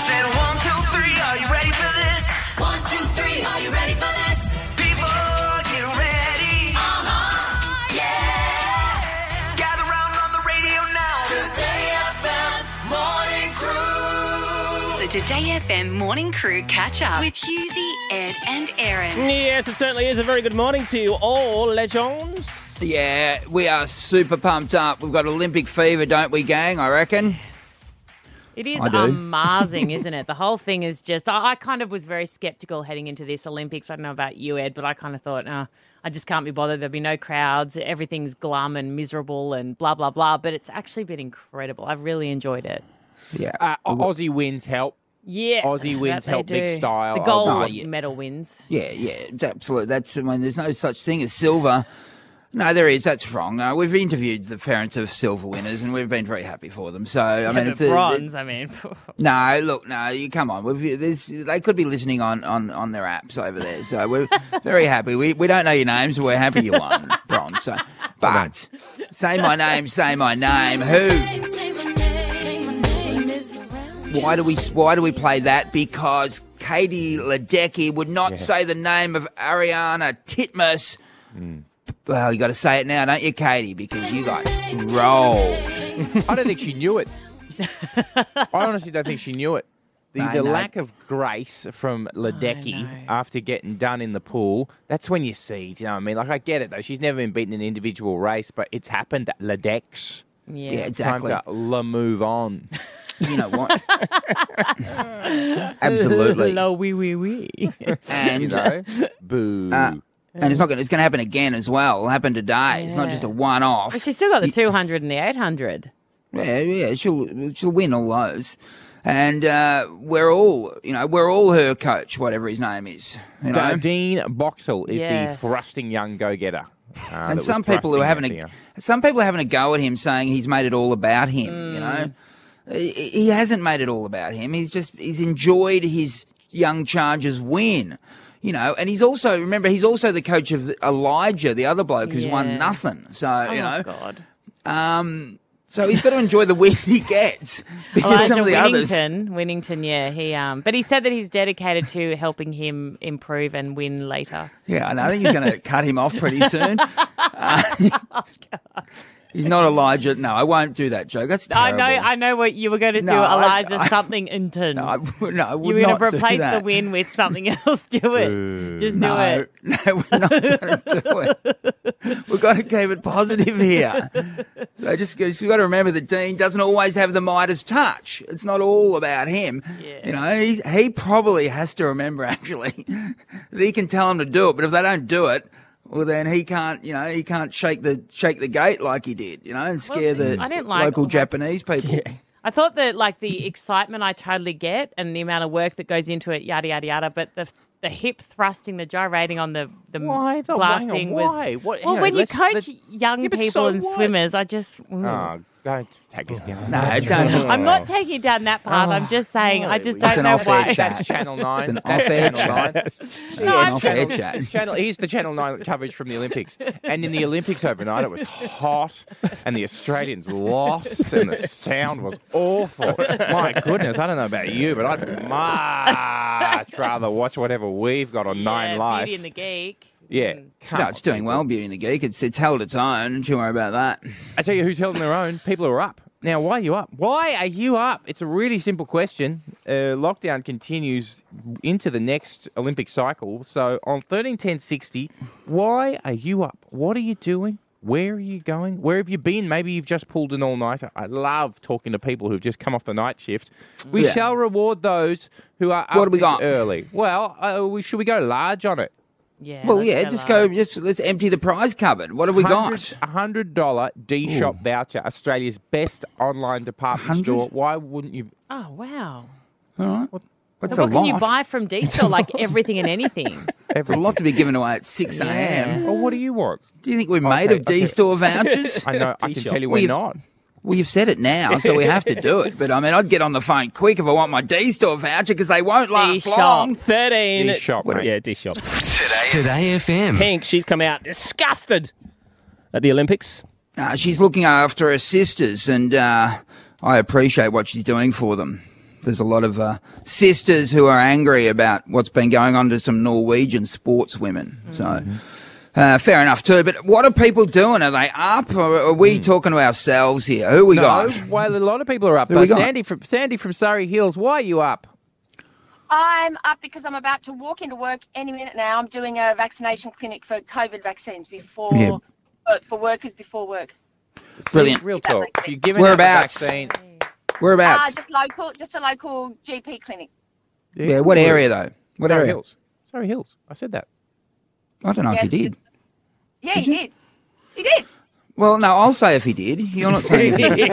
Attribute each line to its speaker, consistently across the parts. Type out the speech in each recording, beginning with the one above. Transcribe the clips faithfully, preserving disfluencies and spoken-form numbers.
Speaker 1: Said one, two, three, are you ready for this?
Speaker 2: One, two, three, are you ready for this?
Speaker 1: People, get ready.
Speaker 2: Uh-huh, yeah.
Speaker 1: Gather round on the radio now.
Speaker 2: Today F M Morning Crew.
Speaker 3: The Today F M Morning Crew catch up with Hughesy, Ed and Aaron.
Speaker 4: Yes, it certainly is. A very good morning to you all, legends.
Speaker 5: Yeah, we are super pumped up. We've got Olympic fever, don't we, gang, I reckon?
Speaker 6: It is
Speaker 5: I do.
Speaker 6: amazing, isn't it? The whole thing is just, I, I kind of was very sceptical heading into this Olympics. I don't know about you, Ed, but I kind of thought, oh, I just can't be bothered. There'll be no crowds. Everything's glum and miserable and blah, blah, blah. But it's actually been incredible. I've really enjoyed it.
Speaker 5: Yeah.
Speaker 4: Uh, Aussie wins help.
Speaker 6: Yeah.
Speaker 4: Aussie wins
Speaker 6: that they
Speaker 4: help big
Speaker 6: do.
Speaker 4: style.
Speaker 6: The gold
Speaker 5: Oh, yeah.
Speaker 6: medal wins.
Speaker 5: Yeah, yeah, it's absolutely. That's, I mean, there's no such thing as silver. No, there is. That's wrong. Uh, we've interviewed the parents of silver winners, and we've been very happy for them. So, I mean,
Speaker 6: Yeah,
Speaker 5: it's
Speaker 6: but
Speaker 5: a,
Speaker 6: bronze, I mean.
Speaker 5: no. Look, no. You come on. We've, there's, they could be listening on, on, on their apps over there. So we're very happy. We we don't know your names, but we're happy you won bronze. So, but say my name, say my name. Who?
Speaker 2: Say my name, say my name is around.
Speaker 5: Why do we why do we play that? Because Katie Ledecky would not say the name of Ariana Titmus. Well, you got to say it now, don't you, Katie? Because you got rolled.
Speaker 4: I don't think she knew it. I honestly don't think she knew it. The,
Speaker 5: No,
Speaker 4: the
Speaker 5: no.
Speaker 4: lack of grace from Ledecky
Speaker 6: know.
Speaker 4: after getting done in the pool, that's when you see, do you know what I mean? Like, I get it, though. She's never been beaten in an individual race, but it's happened at Ledex.
Speaker 6: Yeah.
Speaker 5: Yeah, exactly.
Speaker 4: Time to la move on.
Speaker 5: You know what? Absolutely.
Speaker 6: Hello, wee, wee, wee.
Speaker 5: And
Speaker 4: You know? Boo.
Speaker 5: uh, and it's not going. It's going to happen again as well. It'll happen today. It's not
Speaker 6: Yeah.
Speaker 5: just a one-off.
Speaker 6: But she's still got the two hundred and the eight hundred.
Speaker 5: Yeah, yeah. She'll she'll win all those. And uh, we're all, you know, we're all her coach, whatever his name is. You know?
Speaker 4: Dean Boxall is
Speaker 6: Yes.
Speaker 4: the thrusting young go-getter. Uh, that
Speaker 5: And
Speaker 4: was
Speaker 5: some people who are
Speaker 4: thrusting
Speaker 5: having
Speaker 4: out
Speaker 5: a some people are having a go at him, saying he's made it all about him. You know, he, he hasn't made it all about him. He's just he's enjoyed his young Chargers win. You know, and he's also remember he's also the coach of Elijah, the other bloke who's
Speaker 6: Yeah.
Speaker 5: won nothing. So
Speaker 6: Oh,
Speaker 5: you know,
Speaker 6: God.
Speaker 5: um, so he's got to enjoy the win he gets because
Speaker 6: Elijah
Speaker 5: some of the others.
Speaker 6: Winnington, Winnington, yeah, he um, but he said that he's dedicated to helping him improve and win later.
Speaker 5: Yeah, I know. I think he's going to cut him off pretty soon. Uh, he's not Elijah. No, I won't do that joke. That's
Speaker 6: I
Speaker 5: terrible.
Speaker 6: know, I know what you were going to do,
Speaker 5: No, I-
Speaker 6: Eliza
Speaker 5: I-
Speaker 6: something Inton.
Speaker 5: No, I, would- no, I would
Speaker 6: you were
Speaker 5: not
Speaker 6: going
Speaker 5: do
Speaker 6: to replace
Speaker 5: that.
Speaker 6: the win with something else. Do it, just do
Speaker 5: no,
Speaker 6: it.
Speaker 5: No, we're not going to do it. We've got to keep it positive here. So just, just you've got to remember that Dean doesn't always have the Midas touch. It's not all about him.
Speaker 6: Yeah.
Speaker 5: You know, he, he probably has to remember, actually, that he can tell them to do it, but if they don't do it, well, then he can't, you know, he can't shake the shake the gate like he did, you know, and scare
Speaker 6: see,
Speaker 5: the
Speaker 6: I didn't like-
Speaker 5: local
Speaker 6: like-
Speaker 5: Japanese people.
Speaker 6: I thought that like the excitement I totally get and the amount of work that goes into it, yada yada yada. But the the hip thrusting, the gyrating on the the
Speaker 4: Why? The-
Speaker 6: blasting
Speaker 4: hang on,
Speaker 6: was.
Speaker 4: why? What-
Speaker 6: well,
Speaker 4: you know,
Speaker 6: when you
Speaker 4: let's-
Speaker 6: coach
Speaker 4: let's-
Speaker 6: young
Speaker 4: Yeah, but
Speaker 6: people
Speaker 4: so
Speaker 6: and
Speaker 4: what?
Speaker 6: swimmers, I just. mm.
Speaker 4: Oh, don't take us down.
Speaker 5: No, don't.
Speaker 6: I'm not taking it down that path. I'm just saying I just
Speaker 5: It's
Speaker 6: don't
Speaker 5: an
Speaker 6: know
Speaker 5: off-air
Speaker 6: why.
Speaker 5: chat.
Speaker 4: That's Channel nine.
Speaker 5: It's an
Speaker 4: That's
Speaker 5: off-air
Speaker 4: Channel nine.
Speaker 5: chat.
Speaker 6: No,
Speaker 5: Yeah,
Speaker 6: I'm
Speaker 5: an off-air
Speaker 4: Channel,
Speaker 5: chat.
Speaker 4: it's channel, here's the Channel nine coverage from the Olympics. And in the Olympics overnight, it was hot, and the Australians lost, and the sound was awful. My goodness, I don't know about you, but I'd much rather watch whatever we've got on Nine
Speaker 6: Yeah,
Speaker 4: Live.
Speaker 6: Beauty and the Geek.
Speaker 4: Yeah.
Speaker 6: Mm.
Speaker 4: come
Speaker 5: No, it's
Speaker 4: on,
Speaker 5: doing
Speaker 4: people.
Speaker 5: well, Beauty and the Geek. It's it's held its own. Don't you worry about that.
Speaker 4: I tell you who's held on their own. People who are up. Now, why are you up? Why are you up? It's a really simple question. Uh, lockdown continues into the next Olympic cycle. So on thirteen ten sixty, why are you up? What are you doing? Where are you going? Where have you been? Maybe you've just pulled an all-nighter. I love talking to people who've just come off the night shift. We
Speaker 5: Yeah.
Speaker 4: shall reward those who are up
Speaker 5: What do we
Speaker 4: this
Speaker 5: got?
Speaker 4: early. Well, uh, we, should we go large on it?
Speaker 6: Yeah.
Speaker 5: Well,
Speaker 6: let's
Speaker 5: yeah,
Speaker 6: go
Speaker 5: just go.
Speaker 6: large.
Speaker 5: Just let's empty the prize cupboard. What have we got?
Speaker 4: A hundred dollar D Shop voucher, Australia's best online department
Speaker 5: one hundred?
Speaker 4: store. Why wouldn't you?
Speaker 6: Oh wow.
Speaker 5: All right. That's
Speaker 6: So
Speaker 5: a
Speaker 6: what
Speaker 5: lot.
Speaker 6: can you buy from D-Store? Like everything and anything.
Speaker 5: It's a lot to be given away at six a.m.
Speaker 4: Well, what do you want?
Speaker 5: Do you think we're made
Speaker 4: Okay,
Speaker 5: of D-Store vouchers?
Speaker 4: I know. I can
Speaker 5: D-Shop.
Speaker 4: tell you
Speaker 5: Well,
Speaker 4: we're
Speaker 5: you've-
Speaker 4: not.
Speaker 5: Well, you've said it now, so we have to do it. But I mean, I'd get on the phone quick if I want my D-Store voucher because they won't last
Speaker 6: D-Shop.
Speaker 5: long.
Speaker 4: thirteen.
Speaker 7: thirteen.
Speaker 4: D-Shop,
Speaker 7: What-
Speaker 4: mate.
Speaker 7: Yeah, D-Shop.
Speaker 1: Today,
Speaker 8: Today F M.
Speaker 7: Pink, she's come out disgusted at the Olympics.
Speaker 5: Uh, she's looking after her sisters, and uh, I appreciate what she's doing for them. there's a lot of uh, sisters who are angry about what's been going on to some Norwegian sportswomen. So. Uh, fair enough too, but what are people doing? Are they up, or are we talking to ourselves here? Who we
Speaker 4: no,
Speaker 5: got?
Speaker 4: well, a lot of people are up.
Speaker 5: Who we
Speaker 4: Uh,
Speaker 5: got?
Speaker 4: Sandy from Sandy from Surrey Hills. Why are you up?
Speaker 8: I'm up because I'm about to walk into work any minute now. I'm doing a vaccination clinic for COVID vaccines before
Speaker 5: Yeah.
Speaker 8: uh, for workers before work.
Speaker 5: Brilliant.
Speaker 4: Real
Speaker 8: That
Speaker 4: talk.
Speaker 8: makes sense.
Speaker 4: You're giving out the
Speaker 5: Whereabouts?
Speaker 4: vaccine.
Speaker 5: Whereabouts?
Speaker 8: Uh, just local, just a local G P clinic.
Speaker 5: yeah, what area though? What
Speaker 4: Surrey
Speaker 5: area?
Speaker 4: Hills. Surrey Hills. I said that.
Speaker 5: I don't know
Speaker 8: Yeah,
Speaker 5: if you did.
Speaker 8: Yeah,
Speaker 5: Did
Speaker 8: he
Speaker 5: you?
Speaker 8: did. He did.
Speaker 5: Well, no, I'll say if he did. You're not saying if he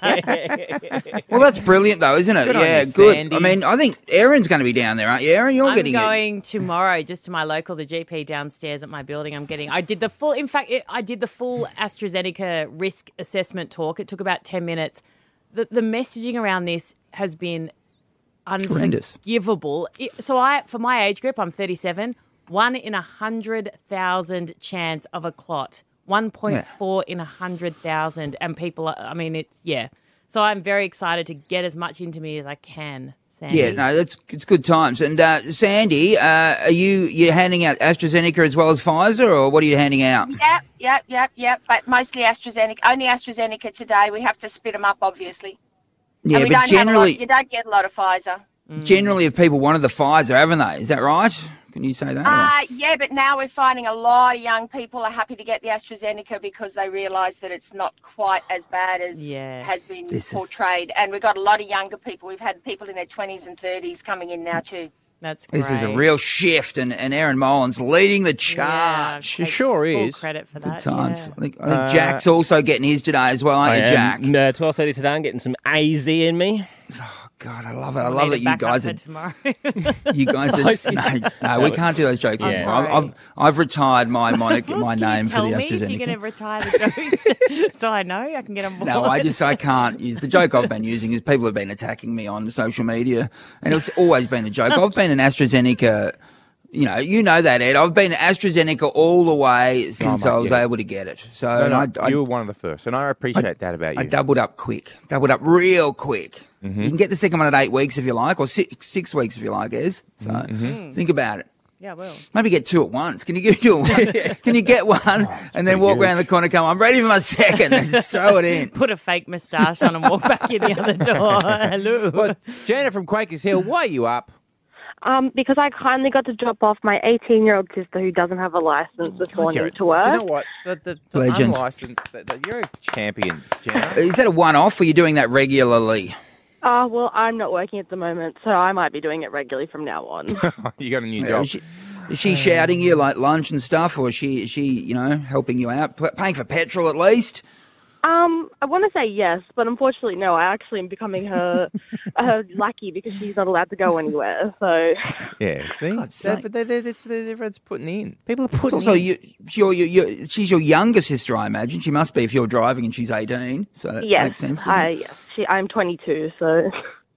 Speaker 5: did. Well, that's brilliant, though, isn't it?
Speaker 4: Good on
Speaker 5: yeah,
Speaker 4: you,
Speaker 5: good.
Speaker 4: Sandy.
Speaker 5: I mean, I think Erin's going to be down there, aren't you, Erin? You're
Speaker 6: I'm
Speaker 5: getting
Speaker 6: going tomorrow just to my local, the G P downstairs at my building. I'm getting. I did the full. In fact, it, I did the full AstraZeneca risk assessment talk. It took about ten minutes. The the messaging around this has been
Speaker 5: Horrendous.
Speaker 6: unforgivable. It, so I, for my age group, I'm thirty-seven. One in a hundred thousand chance of a clot. One point four in a hundred thousand, and people. Are, I mean, it's yeah. So I'm very excited to get as much into me as I can. Sandy.
Speaker 5: Yeah, no, that's it's good times. And uh, Sandy, uh, are you you handing out AstraZeneca as well as Pfizer, or what are you handing out?
Speaker 8: Yep, yep, yep, yep. But mostly AstraZeneca. Only AstraZeneca today. We have to split them up, obviously.
Speaker 5: Yeah,
Speaker 8: and we
Speaker 5: but
Speaker 8: don't have a lot,
Speaker 5: generally,
Speaker 8: you don't get a lot of Pfizer.
Speaker 5: generally, if people wanted the Pfizer, haven't they? Is that right? Can you say that?
Speaker 8: Uh, yeah, but now we're finding a lot of young people are happy to get the AstraZeneca because they realise that it's not quite as bad as
Speaker 6: Yes.
Speaker 8: has been
Speaker 5: This is-
Speaker 8: portrayed. And we've got a lot of younger people. We've had people in their twenties and thirties coming in now too.
Speaker 6: That's great.
Speaker 5: This is a real shift, and, and Erin Mullins leading the
Speaker 6: Yeah,
Speaker 5: charge.
Speaker 4: She
Speaker 6: take
Speaker 4: sure
Speaker 6: full
Speaker 4: is.
Speaker 6: credit for
Speaker 5: Good
Speaker 6: that.
Speaker 5: times.
Speaker 6: yeah.
Speaker 5: I think, I think Jack's also getting his today as well, aren't
Speaker 7: I
Speaker 5: you,
Speaker 7: am,
Speaker 5: Jack?
Speaker 7: uh, twelve thirty today. I'm getting some A Z in me.
Speaker 5: God, I love it. I
Speaker 6: We'll
Speaker 5: love
Speaker 6: need
Speaker 5: that
Speaker 6: it
Speaker 5: you
Speaker 6: back up
Speaker 5: guys
Speaker 6: for
Speaker 5: are.
Speaker 6: tomorrow.
Speaker 5: You guys
Speaker 7: Oh,
Speaker 5: are.
Speaker 7: excuse
Speaker 5: No,
Speaker 7: me.
Speaker 5: no, we can't do those jokes
Speaker 6: I'm
Speaker 5: anymore. I've,
Speaker 6: sorry.
Speaker 5: I've, I've retired my my, my
Speaker 6: Can
Speaker 5: name
Speaker 6: you
Speaker 5: for
Speaker 6: tell
Speaker 5: the
Speaker 6: me if you're going to
Speaker 5: AstraZeneca.
Speaker 6: retire the jokes so I know I can get on board?
Speaker 5: No, I just I can't use the joke I've been using is people have been attacking me on social media, and it's always been a joke. I've been an AstraZeneca. You know, you know that, Ed. I've been AstraZeneca all the way since
Speaker 4: mate,
Speaker 5: I was
Speaker 4: yeah.
Speaker 5: able to get it. So
Speaker 4: No, no,
Speaker 5: I, I,
Speaker 4: you were one of the first, and I appreciate that about you.
Speaker 5: I doubled up quick, doubled up real quick.
Speaker 4: Mm-hmm.
Speaker 5: You can get the second one at eight weeks if you like, or six, six weeks if you like, Ez. So
Speaker 4: Mm-hmm.
Speaker 5: think about it.
Speaker 6: Yeah, well.
Speaker 5: Maybe get two at once. Can you get two at once? Can you get one and then
Speaker 4: pretty
Speaker 5: walk
Speaker 4: good.
Speaker 5: around the corner? Come, I'm ready for my second. And just throw it in.
Speaker 6: Put a fake moustache on and walk back in the other door. Hello.
Speaker 4: But Janet from Quakers Hill, why are you up?
Speaker 9: Um, because I kindly got to drop off my eighteen-year-old sister who doesn't have a license this morning
Speaker 4: Jared,
Speaker 9: to work.
Speaker 4: Do you know what? The, the, the
Speaker 5: Legend.
Speaker 4: unlicensed, the, the, you're a champion, Janet.
Speaker 5: Is that a one-off, or are you doing that regularly?
Speaker 9: Oh, well, I'm not working at the moment, so I might be doing it regularly from now on.
Speaker 4: You got a new
Speaker 5: Is
Speaker 4: job.
Speaker 5: she, is she shouting you like lunch and stuff, or is she, is she, you know, helping you out, P- paying for petrol at least?
Speaker 9: um, I want to say yes, but unfortunately, no. I actually am becoming her, her lackey because she's not allowed to go anywhere. So,
Speaker 4: Yeah, see?
Speaker 5: God's
Speaker 4: That-
Speaker 5: sake.
Speaker 4: but they- they- it's the everyone's putting in. People are
Speaker 5: It's
Speaker 4: putting
Speaker 5: also
Speaker 4: in.
Speaker 5: you, your, your, your, she's your younger sister, I imagine. She must be if you're driving and she's eighteen. So that
Speaker 9: yes,
Speaker 5: makes sense. doesn't
Speaker 9: I,
Speaker 5: it?
Speaker 9: yes, she, I'm twenty-two, so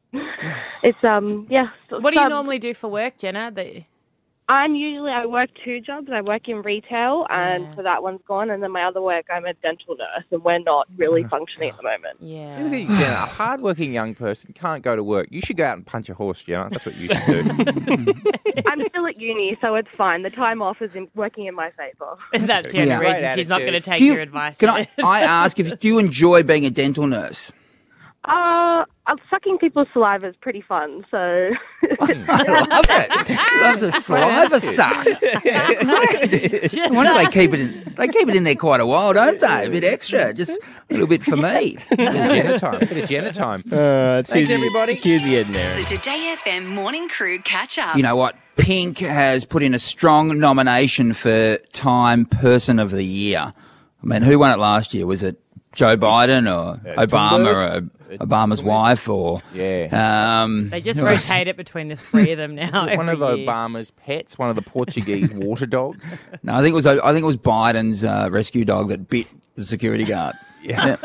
Speaker 9: it's um, yeah.
Speaker 6: What do you
Speaker 9: um,
Speaker 6: normally do for work, Jenna? That-
Speaker 9: I'm usually, I work two jobs. I work in retail, and
Speaker 6: Yeah.
Speaker 9: so that one's gone. And then my other work, I'm a dental nurse, and we're not really functioning at the moment.
Speaker 6: Yeah.
Speaker 4: Look at you, Jenna. A hard-working young person can't go to work. You should go out and punch a horse, Jenna. That's what you should do.
Speaker 9: I'm still at uni, so it's fine. The time off is in, working in my favour.
Speaker 6: That's the only
Speaker 5: Yeah.
Speaker 6: reason
Speaker 4: Great
Speaker 6: she's not going to
Speaker 4: attitude.
Speaker 6: take
Speaker 5: Do you-
Speaker 6: your advice.
Speaker 5: Can I, I ask if do you enjoy being a dental nurse?
Speaker 9: Uh, uh, sucking people's saliva is pretty fun, so...
Speaker 5: I love it. Loves a saliva suck. It's great. I wonder they keep it in. They keep it in there quite a while, don't they? A bit extra, just a little bit for me.
Speaker 4: Bit of Jenna time. Bit of Jenna time.
Speaker 7: Uh, it's
Speaker 4: Thanks,
Speaker 7: Hughesy-
Speaker 4: everybody.
Speaker 7: Hughesy, Ed and Erin.
Speaker 3: The Today F M Morning Crew catch up.
Speaker 5: You know what? Pink has put in a strong nomination for Time Person of the Year. I mean, who won it last year? Was it Joe Biden or Obama or Obama's wife or
Speaker 4: Yeah.
Speaker 5: um,
Speaker 6: They just rotate it between the three of them now.
Speaker 4: One of
Speaker 6: every year.
Speaker 4: Obama's pets, one of the Portuguese water dogs.
Speaker 5: no, I think it was I think it was Biden's uh, rescue dog that bit the security guard.
Speaker 4: Yeah.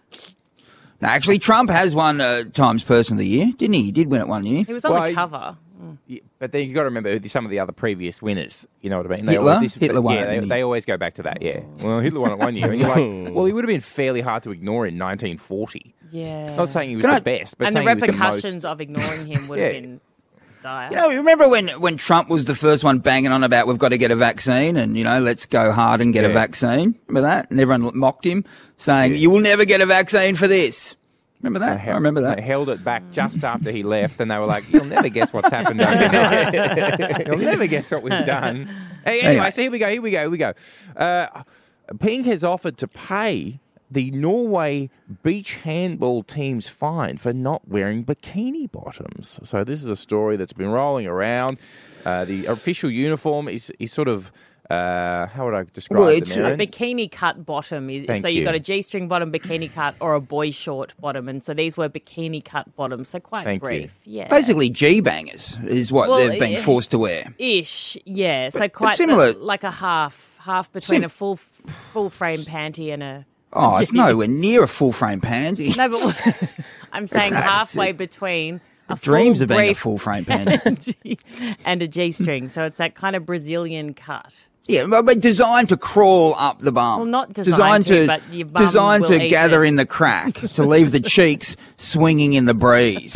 Speaker 5: No, actually, Trump has won uh, Times Person of the Year, didn't he? He did win it one year.
Speaker 6: He was on
Speaker 4: Well,
Speaker 6: the
Speaker 4: he-
Speaker 6: cover.
Speaker 4: Yeah, but then you got to remember who- some of the other previous winners. You know what I mean? They
Speaker 5: Hitler?
Speaker 4: always-
Speaker 5: Hitler won
Speaker 4: Yeah,
Speaker 5: it,
Speaker 4: they,
Speaker 5: didn't he?
Speaker 4: they always go back to that. Yeah. Well, Hitler won it one year, and you're like, well, he would have been fairly hard to ignore in nineteen forty.
Speaker 6: Yeah.
Speaker 4: Not saying he was
Speaker 5: Can
Speaker 4: the
Speaker 5: I-
Speaker 4: best, but
Speaker 6: and the
Speaker 4: saying he was the
Speaker 6: repercussions
Speaker 4: most.
Speaker 6: of ignoring him would
Speaker 4: Yeah.
Speaker 6: have been dire.
Speaker 5: You know, remember when, when Trump was the first one banging on about we've got to get a vaccine and, you know, let's go hard and get a
Speaker 4: Yeah.
Speaker 5: vaccine? Remember that? And everyone mocked him, saying, you will never get a vaccine for this. Remember that? I remember that.
Speaker 4: They held it back just after he left, and they were like, "You'll never guess what's happened overnight. You'll never guess what we've done." Hey, anyway,
Speaker 5: Anyway.
Speaker 4: so here we go. Here we go. Here we go. Uh, Pink has offered to pay the Norway beach handball team's fine for not wearing bikini bottoms. So this is a story that's been rolling around. Uh, the official uniform is is sort of. Uh, how would I describe
Speaker 5: Well,
Speaker 4: it,
Speaker 5: it's,
Speaker 6: A
Speaker 4: Maren?
Speaker 6: bikini cut bottom is
Speaker 4: Thank
Speaker 6: so you've
Speaker 4: you.
Speaker 6: got a G-string bottom, bikini cut, or a boy short bottom, and so these were bikini cut bottoms, so quite
Speaker 4: Thank you.
Speaker 6: brief. Yeah,
Speaker 5: Basically, G-bangers is what
Speaker 6: Well,
Speaker 5: they've been
Speaker 6: yeah.
Speaker 5: forced to wear.
Speaker 6: ish. Yeah, so quite
Speaker 5: similar-
Speaker 6: the- like a half, half between
Speaker 5: Sim-
Speaker 6: a full full frame panty and a.
Speaker 5: Oh,
Speaker 6: a
Speaker 5: it's
Speaker 6: G.
Speaker 5: nowhere near a full-frame pansy.
Speaker 6: No, but I'm saying
Speaker 5: That's
Speaker 6: halfway
Speaker 5: it.
Speaker 6: between a
Speaker 5: Dreams
Speaker 6: full
Speaker 5: of being a
Speaker 6: brief
Speaker 5: full-frame pansy.
Speaker 6: and a G-string. So it's that kind of Brazilian cut.
Speaker 5: Yeah, but but designed to crawl up the bum.
Speaker 6: Well, not designed to, but your bum
Speaker 5: designed
Speaker 6: will
Speaker 5: to
Speaker 6: eat
Speaker 5: gather
Speaker 6: it.
Speaker 5: in the crack, to leave the cheeks swinging in the breeze.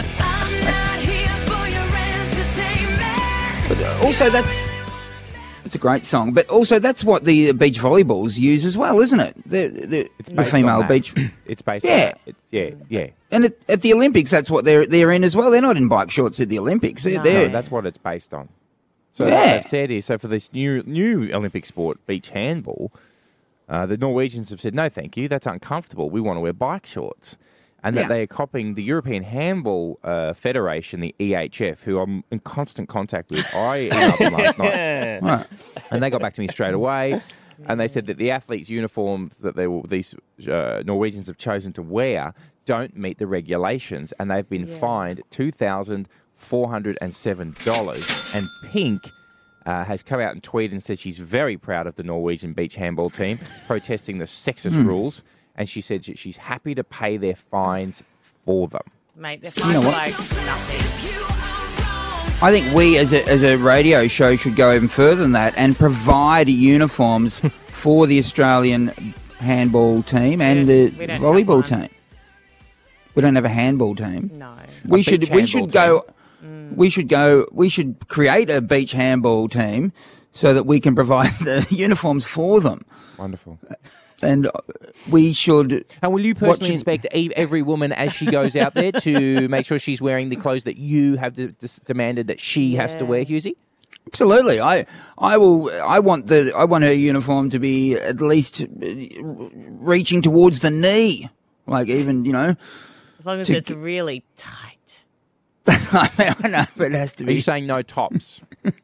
Speaker 5: But uh, also, that's it's a great song. But also, that's what the beach volleyballs use as well, isn't it? The the,
Speaker 4: It's
Speaker 5: the
Speaker 4: based
Speaker 5: female
Speaker 4: on that.
Speaker 5: beach.
Speaker 4: It's based on
Speaker 5: Yeah.
Speaker 4: that. It's, yeah, yeah.
Speaker 5: And at, at the Olympics, that's what they're they're in as well. They're not in bike shorts at the Olympics. They're
Speaker 6: No.
Speaker 5: there.
Speaker 4: No, that's what it's based on. So
Speaker 5: Yeah.
Speaker 4: what they've said is, so for this new new Olympic sport, beach handball, uh, the Norwegians have said, no, thank you, that's uncomfortable. We want to wear bike shorts. And
Speaker 5: Yeah.
Speaker 4: that they are copying the European Handball uh, Federation, the E H F, who I'm in constant contact with. I emailed them last night.
Speaker 5: Right.
Speaker 4: And they got back to me straight away. And they said that the athletes' uniforms that they will, these uh, Norwegians have chosen to wear don't meet the regulations. And they've been
Speaker 6: Yeah.
Speaker 4: fined two thousand four hundred seven dollars. And Pink uh, has come out and tweeted and said she's very proud of the Norwegian beach handball team, protesting the sexist rules. And she said that she's happy to pay their fines for them.
Speaker 6: Mate, they're
Speaker 5: You know
Speaker 6: fine
Speaker 5: what?
Speaker 6: like nothing.
Speaker 5: I think we, as a, as a radio show, should go even further than that and provide uniforms for the Australian handball team and
Speaker 6: We
Speaker 5: the
Speaker 6: don't- we don't
Speaker 5: volleyball
Speaker 6: have one.
Speaker 5: team. We don't have a handball team.
Speaker 6: No.
Speaker 5: We
Speaker 4: A
Speaker 5: should
Speaker 4: beach
Speaker 5: we
Speaker 4: handball
Speaker 5: should go
Speaker 6: Mm.
Speaker 5: we should go we should create a beach handball team so that we can provide the uniforms for them.
Speaker 4: Wonderful.
Speaker 5: And uh, we should
Speaker 4: And will you personally
Speaker 5: should-
Speaker 4: inspect e- every woman as she goes out there to make sure she's wearing the clothes that you have de- de- demanded that she has to
Speaker 6: Yeah.
Speaker 4: wear, Husey?
Speaker 5: Absolutely. I I will I want the I want her uniform to be at least uh, reaching towards the knee. Like even, you know,
Speaker 6: As long as
Speaker 5: To
Speaker 6: it's
Speaker 5: g-
Speaker 6: really tight.
Speaker 5: I mean, I know, but it has to
Speaker 4: Are you
Speaker 5: be.
Speaker 4: saying no tops?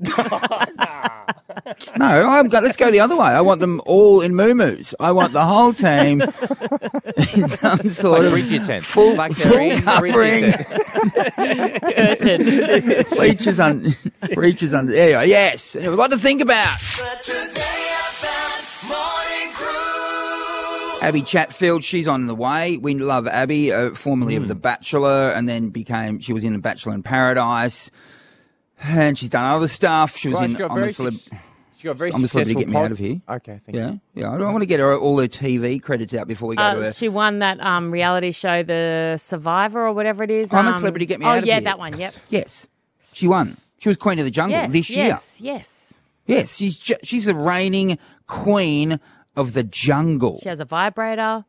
Speaker 5: No, I'm go, let's go the other way. I want them all in muumuus. I want the whole team in some sort
Speaker 4: Like
Speaker 5: of
Speaker 4: Bridgerton.
Speaker 5: full,
Speaker 4: Like
Speaker 5: full
Speaker 4: they're in
Speaker 5: covering,
Speaker 6: Curtain.
Speaker 5: reaches on, reaches under. Anyway, yes, anyway, a lot to think about.
Speaker 1: The Today F M Morning Crew.
Speaker 5: Abby Chatfield, she's on the way. We love Abby, uh, formerly of The Bachelor, and then became she was in The Bachelor in Paradise, and she's done other stuff. She was
Speaker 4: Right,
Speaker 5: in
Speaker 4: she's got
Speaker 5: I'm a
Speaker 4: very
Speaker 5: Celeb-
Speaker 4: suc- She got a very
Speaker 5: I'm a Celebrity,
Speaker 4: successful
Speaker 5: Get Me
Speaker 4: pod-
Speaker 5: Out of Here.
Speaker 4: Okay, thank
Speaker 5: Yeah,
Speaker 4: you.
Speaker 5: yeah. I don't want to get her all her T V credits out before we go to
Speaker 6: Uh,
Speaker 5: her.
Speaker 6: she won that um, reality show, The Survivor, or whatever it is.
Speaker 5: I'm a
Speaker 6: um,
Speaker 5: Celebrity, Get Me
Speaker 6: oh,
Speaker 5: Out of
Speaker 6: yeah,
Speaker 5: Here.
Speaker 6: that one. Yep.
Speaker 5: Yes, she won. She was Queen of the Jungle
Speaker 6: Yes.
Speaker 5: this year.
Speaker 6: Yes. Yes.
Speaker 5: Yes, she's ju- she's the reigning Queen of the Jungle.
Speaker 6: She has a vibrator.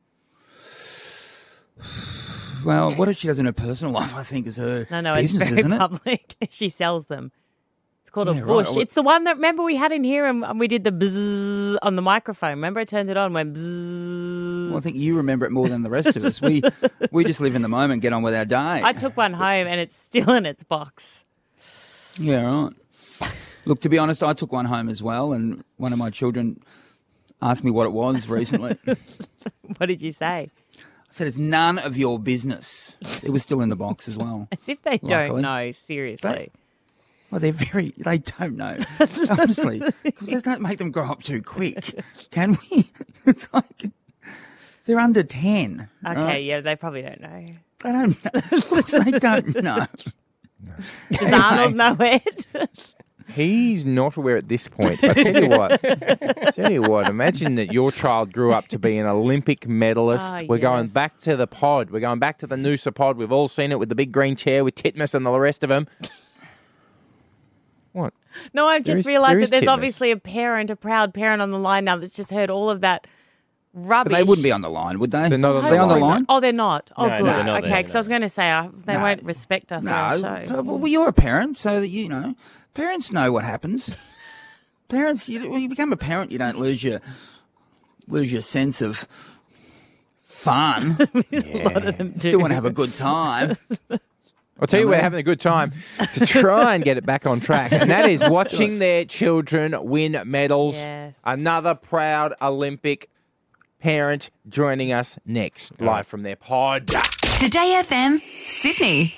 Speaker 5: Well, what if she does in her personal life? I think is her
Speaker 6: No, no,
Speaker 5: business,
Speaker 6: it's very
Speaker 5: isn't it?
Speaker 6: public. She sells them. It's called
Speaker 5: Yeah,
Speaker 6: a
Speaker 5: right.
Speaker 6: bush.
Speaker 5: Well-
Speaker 6: It's the one that remember we had in here and, and we did the bzzz on the microphone. Remember I turned it on, went bzzz.
Speaker 5: Well, I think you remember it more than the rest of us. We we just live in the moment, get on with our day.
Speaker 6: I took one home and it's still in its box.
Speaker 5: Yeah, right. Look, to be honest, I took one home as well, and one of my children asked me what it was recently. I
Speaker 6: What did you say?
Speaker 5: said, it's none of your business. It was still in the box as well.
Speaker 6: As if they
Speaker 5: Luckily.
Speaker 6: don't know, seriously.
Speaker 5: They- Well, they're very, they don't know. Honestly. Because let's not make them grow up too quick. Can we? It's like, they're under ten.
Speaker 6: Okay,
Speaker 5: right?
Speaker 6: yeah, they probably don't know.
Speaker 5: They don't know. Of course they don't know.
Speaker 6: Does Arnold know it?
Speaker 4: He's not aware at this point. But I tell you what, tell you what, imagine that your child grew up to be an Olympic medalist.
Speaker 6: Oh,
Speaker 4: We're going
Speaker 6: yes.
Speaker 4: back to the pod. We're going back to the Noosa pod. We've all seen it with the big green chair with Titmus and the rest of them. What?
Speaker 6: No, I've
Speaker 4: There
Speaker 6: just
Speaker 4: is-
Speaker 6: realised
Speaker 4: there
Speaker 6: that
Speaker 4: is
Speaker 6: there's
Speaker 4: Titmus.
Speaker 6: obviously a parent, a proud parent on the line now that's just heard all of that rubbish.
Speaker 5: But they wouldn't be on the line, would they?
Speaker 4: They're not on
Speaker 5: Are they
Speaker 4: the
Speaker 5: on the
Speaker 4: line.
Speaker 5: line?
Speaker 6: Oh, they're not. Oh,
Speaker 7: No,
Speaker 6: good.
Speaker 7: no, they're not
Speaker 6: okay,
Speaker 7: there,
Speaker 6: because I was going to say uh, they
Speaker 5: No.
Speaker 6: won't respect us on our
Speaker 5: No,
Speaker 6: show.
Speaker 5: well, you're a parent, so that you know. Parents know what happens. Parents, you, when you become a parent, you don't lose your lose your sense of fun.
Speaker 6: A lot of them do.
Speaker 5: Still want to have a good time.
Speaker 4: I'll tell you, we're having a good time to try and get it back on track, and that is watching their children win medals.
Speaker 6: Yes.
Speaker 4: Another proud Olympic parent joining us next, live from their pod.
Speaker 3: Today F M, Sydney.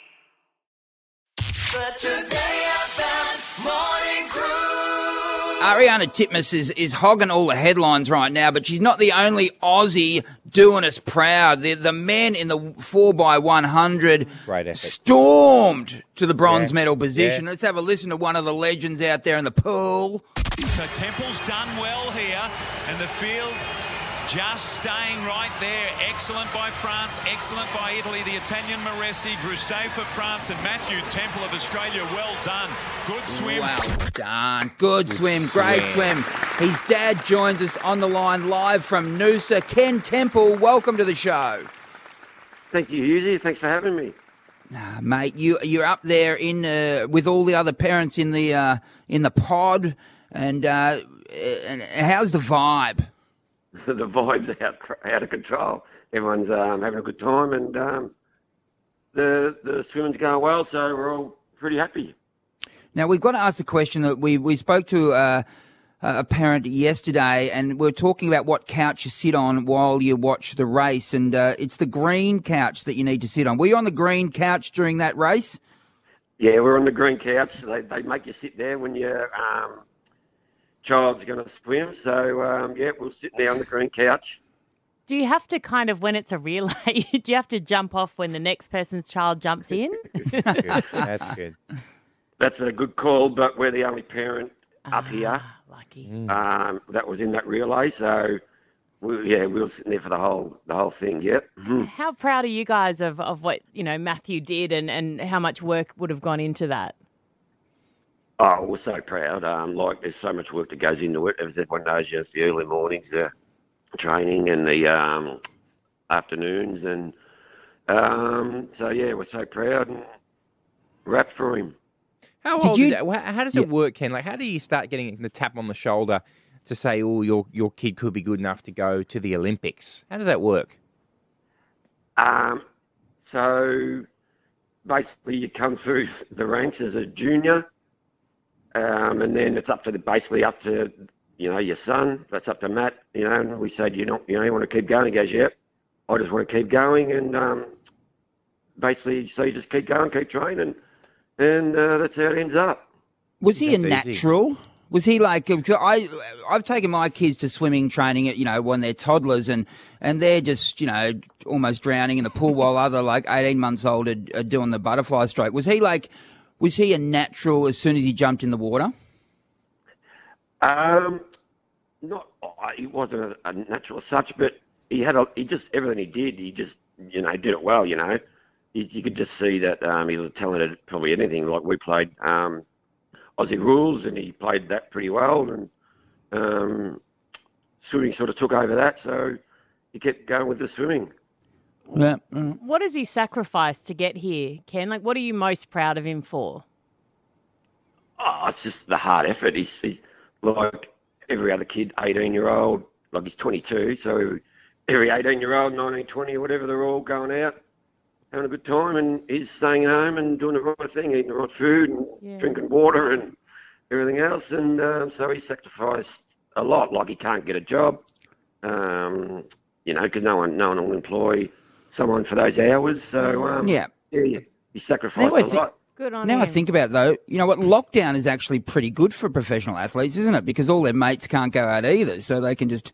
Speaker 1: The Today F M Morning Crew.
Speaker 5: Ariana Titmus is, is hogging all the headlines right now, but she's not the only Aussie doing us proud. The, the men in the four by one hundred
Speaker 4: Great effort.
Speaker 5: stormed to the bronze
Speaker 4: Yeah.
Speaker 5: medal position.
Speaker 4: Yeah.
Speaker 5: Let's have a listen to one of the legends out there in the pool.
Speaker 10: So Temple's done well here, and the field just staying right there. Excellent by France, excellent by Italy. The Italian Moressi, Brousset for France, and Matthew Temple of Australia. Well done. Good swim.
Speaker 5: Well done. Good, swim. Great swim. His dad joins us on the line live from Noosa. Ken Temple, welcome to the show.
Speaker 11: Thank you, Husey. Thanks for having me.
Speaker 5: Ah, mate, you, you're up there in uh, with all the other parents in the uh, in the pod, and, uh, and how's the vibe?
Speaker 11: The vibe's out out of control. Everyone's um, having a good time, and um, the the swimming's going well, so we're all pretty happy.
Speaker 5: Now, we've got to ask the question that we, we spoke to uh, a parent yesterday, and we were talking about what couch you sit on while you watch the race, and uh, it's the green couch that you need to sit on. Were you on the green couch during that race?
Speaker 11: Yeah, we're on the green couch. They they make you sit there when your um, child's going to swim. So um, yeah, we're sitting there on the green couch.
Speaker 6: Do you have to kind of, when it's a relay, do you have to jump off when the next person's child jumps in?
Speaker 4: Good. That's good.
Speaker 11: That's a good call, but we're the only parent up here
Speaker 6: Ah, lucky.
Speaker 11: um, that was in that relay. So we, yeah, we were sitting there for the whole the whole thing. Yep. Mhm.
Speaker 6: How proud are you guys of, of what, you know, Matthew did and, and how much work would have gone into that?
Speaker 11: Oh, we're so proud. Um, like, there's so much work that goes into it. As everyone knows, you know, it's the early mornings, the training, and the um, afternoons, and um, so yeah, we're so proud and wrapped for him.
Speaker 4: How
Speaker 5: Did
Speaker 4: old
Speaker 5: you-
Speaker 4: is that? How how does it work, Ken? Like, how do you start getting the tap on the shoulder to say, oh, your your kid could be good enough to go to the Olympics? How does that work?
Speaker 11: Um, so basically, you come through the ranks as a junior, um, and then it's up to the basically up to you know your son. That's up to Matt. You know, and we said, you know, you know, you want to keep going. He goes, yep. I just want to keep going, and um, basically, so you just keep going, keep training, and uh, that's how it ends up.
Speaker 5: Was he
Speaker 4: That's
Speaker 5: a
Speaker 4: easy.
Speaker 5: natural? Was he like? 'Cause I I've taken my kids to swimming training at you know when they're toddlers and and they're just you know almost drowning in the pool while other like eighteen months old are, are doing the butterfly stroke. Was he like? Was he a natural as soon as he jumped in the water?
Speaker 11: Um, not uh, he wasn't a, a natural as such, but he had a, he just everything he did, he just you know did it well. You know, you, you could just see that um, he was talented at probably anything. Like we played um, Aussie rules, and he played that pretty well, and um, swimming sort of took over that, so he kept going with the swimming.
Speaker 5: Yeah. mm.
Speaker 6: What does he sacrifice to get here, Ken? Like, what are you most proud of him for?
Speaker 11: Oh, it's just the hard effort. He's, he's like every other kid, eighteen-year-old, like he's twenty-two, so every eighteen-year-old, nineteen, twenty, or whatever, they're all going out, having a good time, and he's staying home and doing the right thing, eating the right food and
Speaker 6: Yeah.
Speaker 11: drinking water and everything else. And um, so he sacrificed a lot. Like he can't get a job, um, you know, because no one, no one will employ someone for those hours. So um,
Speaker 5: Yeah.
Speaker 11: yeah, he, he sacrificed
Speaker 5: Now I
Speaker 11: a
Speaker 5: think-
Speaker 11: lot.
Speaker 6: Good on
Speaker 5: Now
Speaker 6: him.
Speaker 5: I think about it, though, you know what? Lockdown is actually pretty good for professional athletes, isn't it? Because all their mates can't go out either, so they can just.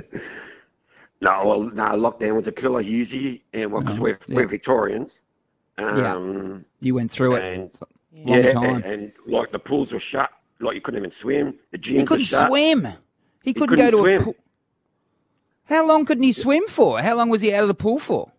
Speaker 11: No, well, no, lockdown was a killer, Husey, and well, because we're,
Speaker 5: yeah.
Speaker 11: we're Victorians, Um,
Speaker 5: You went through it.
Speaker 11: and,
Speaker 5: Long
Speaker 11: yeah,
Speaker 5: time.
Speaker 11: And, and like the pools were shut. Like you couldn't even swim. The gyms
Speaker 5: He
Speaker 11: were
Speaker 5: couldn't
Speaker 11: shut.
Speaker 5: swim. He couldn't,
Speaker 11: couldn't
Speaker 5: go to
Speaker 11: swim.
Speaker 5: a pool. How long couldn't he swim for? How long was he out of the pool for?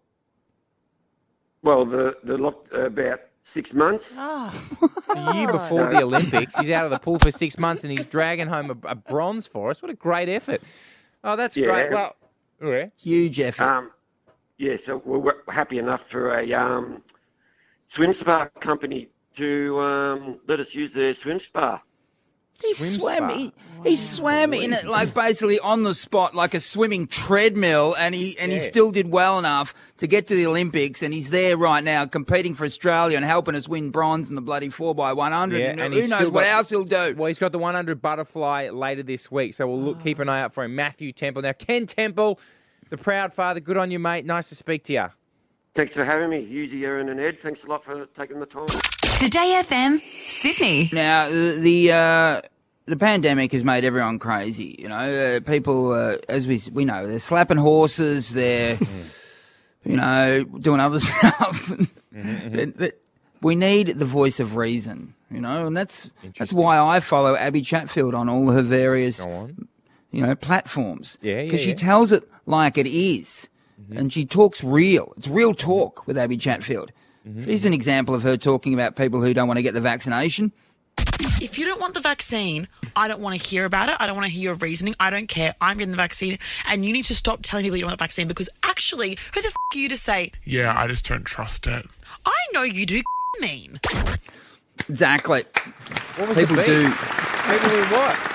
Speaker 11: Well, the the lock uh, about six months.
Speaker 6: Oh,
Speaker 4: The year before the Olympics, he's out of the pool for six months and he's dragging home a, a bronze for us. What a great effort. Oh, that's
Speaker 11: Yeah.
Speaker 4: great. Well, yeah.
Speaker 5: Huge effort.
Speaker 11: Um, yeah, so we we're happy enough for a um, swim spa company to um, let us use their swim spa.
Speaker 5: He
Speaker 4: Swim
Speaker 5: swam.
Speaker 4: spa.
Speaker 5: He, he swam in it like basically on the spot, like a swimming treadmill, and he and he
Speaker 4: Yeah.
Speaker 5: still did well enough to get to the Olympics, and he's there right now competing for Australia and helping us win bronze in the bloody four by one hundred.
Speaker 4: Yeah,
Speaker 5: and
Speaker 4: and
Speaker 5: who
Speaker 4: he's
Speaker 5: knows
Speaker 4: still
Speaker 5: what
Speaker 4: got-
Speaker 5: else he'll do?
Speaker 4: Well, he's got the one hundred butterfly later this week, so we'll look, keep an eye out for him. Matthew Temple. Now, Ken Temple, the proud father, good on you, mate. Nice to speak to you.
Speaker 11: Thanks for having me, Husey, Aaron and Ed. Thanks a lot for taking the time.
Speaker 3: Today F M, Sydney.
Speaker 5: Now the the, uh, the pandemic has made everyone crazy. You know, uh, people uh, as we we know they're slapping horses, they're you know doing other stuff. That- that- we need the voice of reason, you know, and that's that's why I follow Abby Chatfield on all her various
Speaker 4: Go on.
Speaker 5: you know platforms.
Speaker 4: Yeah, yeah,
Speaker 5: because she
Speaker 4: yeah.
Speaker 5: tells it like it is, and she talks real. It's real talk with Abby Chatfield. Here's an example of her talking about people who don't want to get the vaccination.
Speaker 12: If you don't want the vaccine, I don't want to hear about it. I don't want to hear your reasoning. I don't care. I'm getting the vaccine. And you need to stop telling people you don't want the vaccine because actually, who the f*** are you to say,
Speaker 13: Yeah, I just don't trust it.
Speaker 12: I know you do mean?
Speaker 5: Exactly.
Speaker 4: What was
Speaker 5: People
Speaker 4: the beep?
Speaker 5: do.
Speaker 4: People do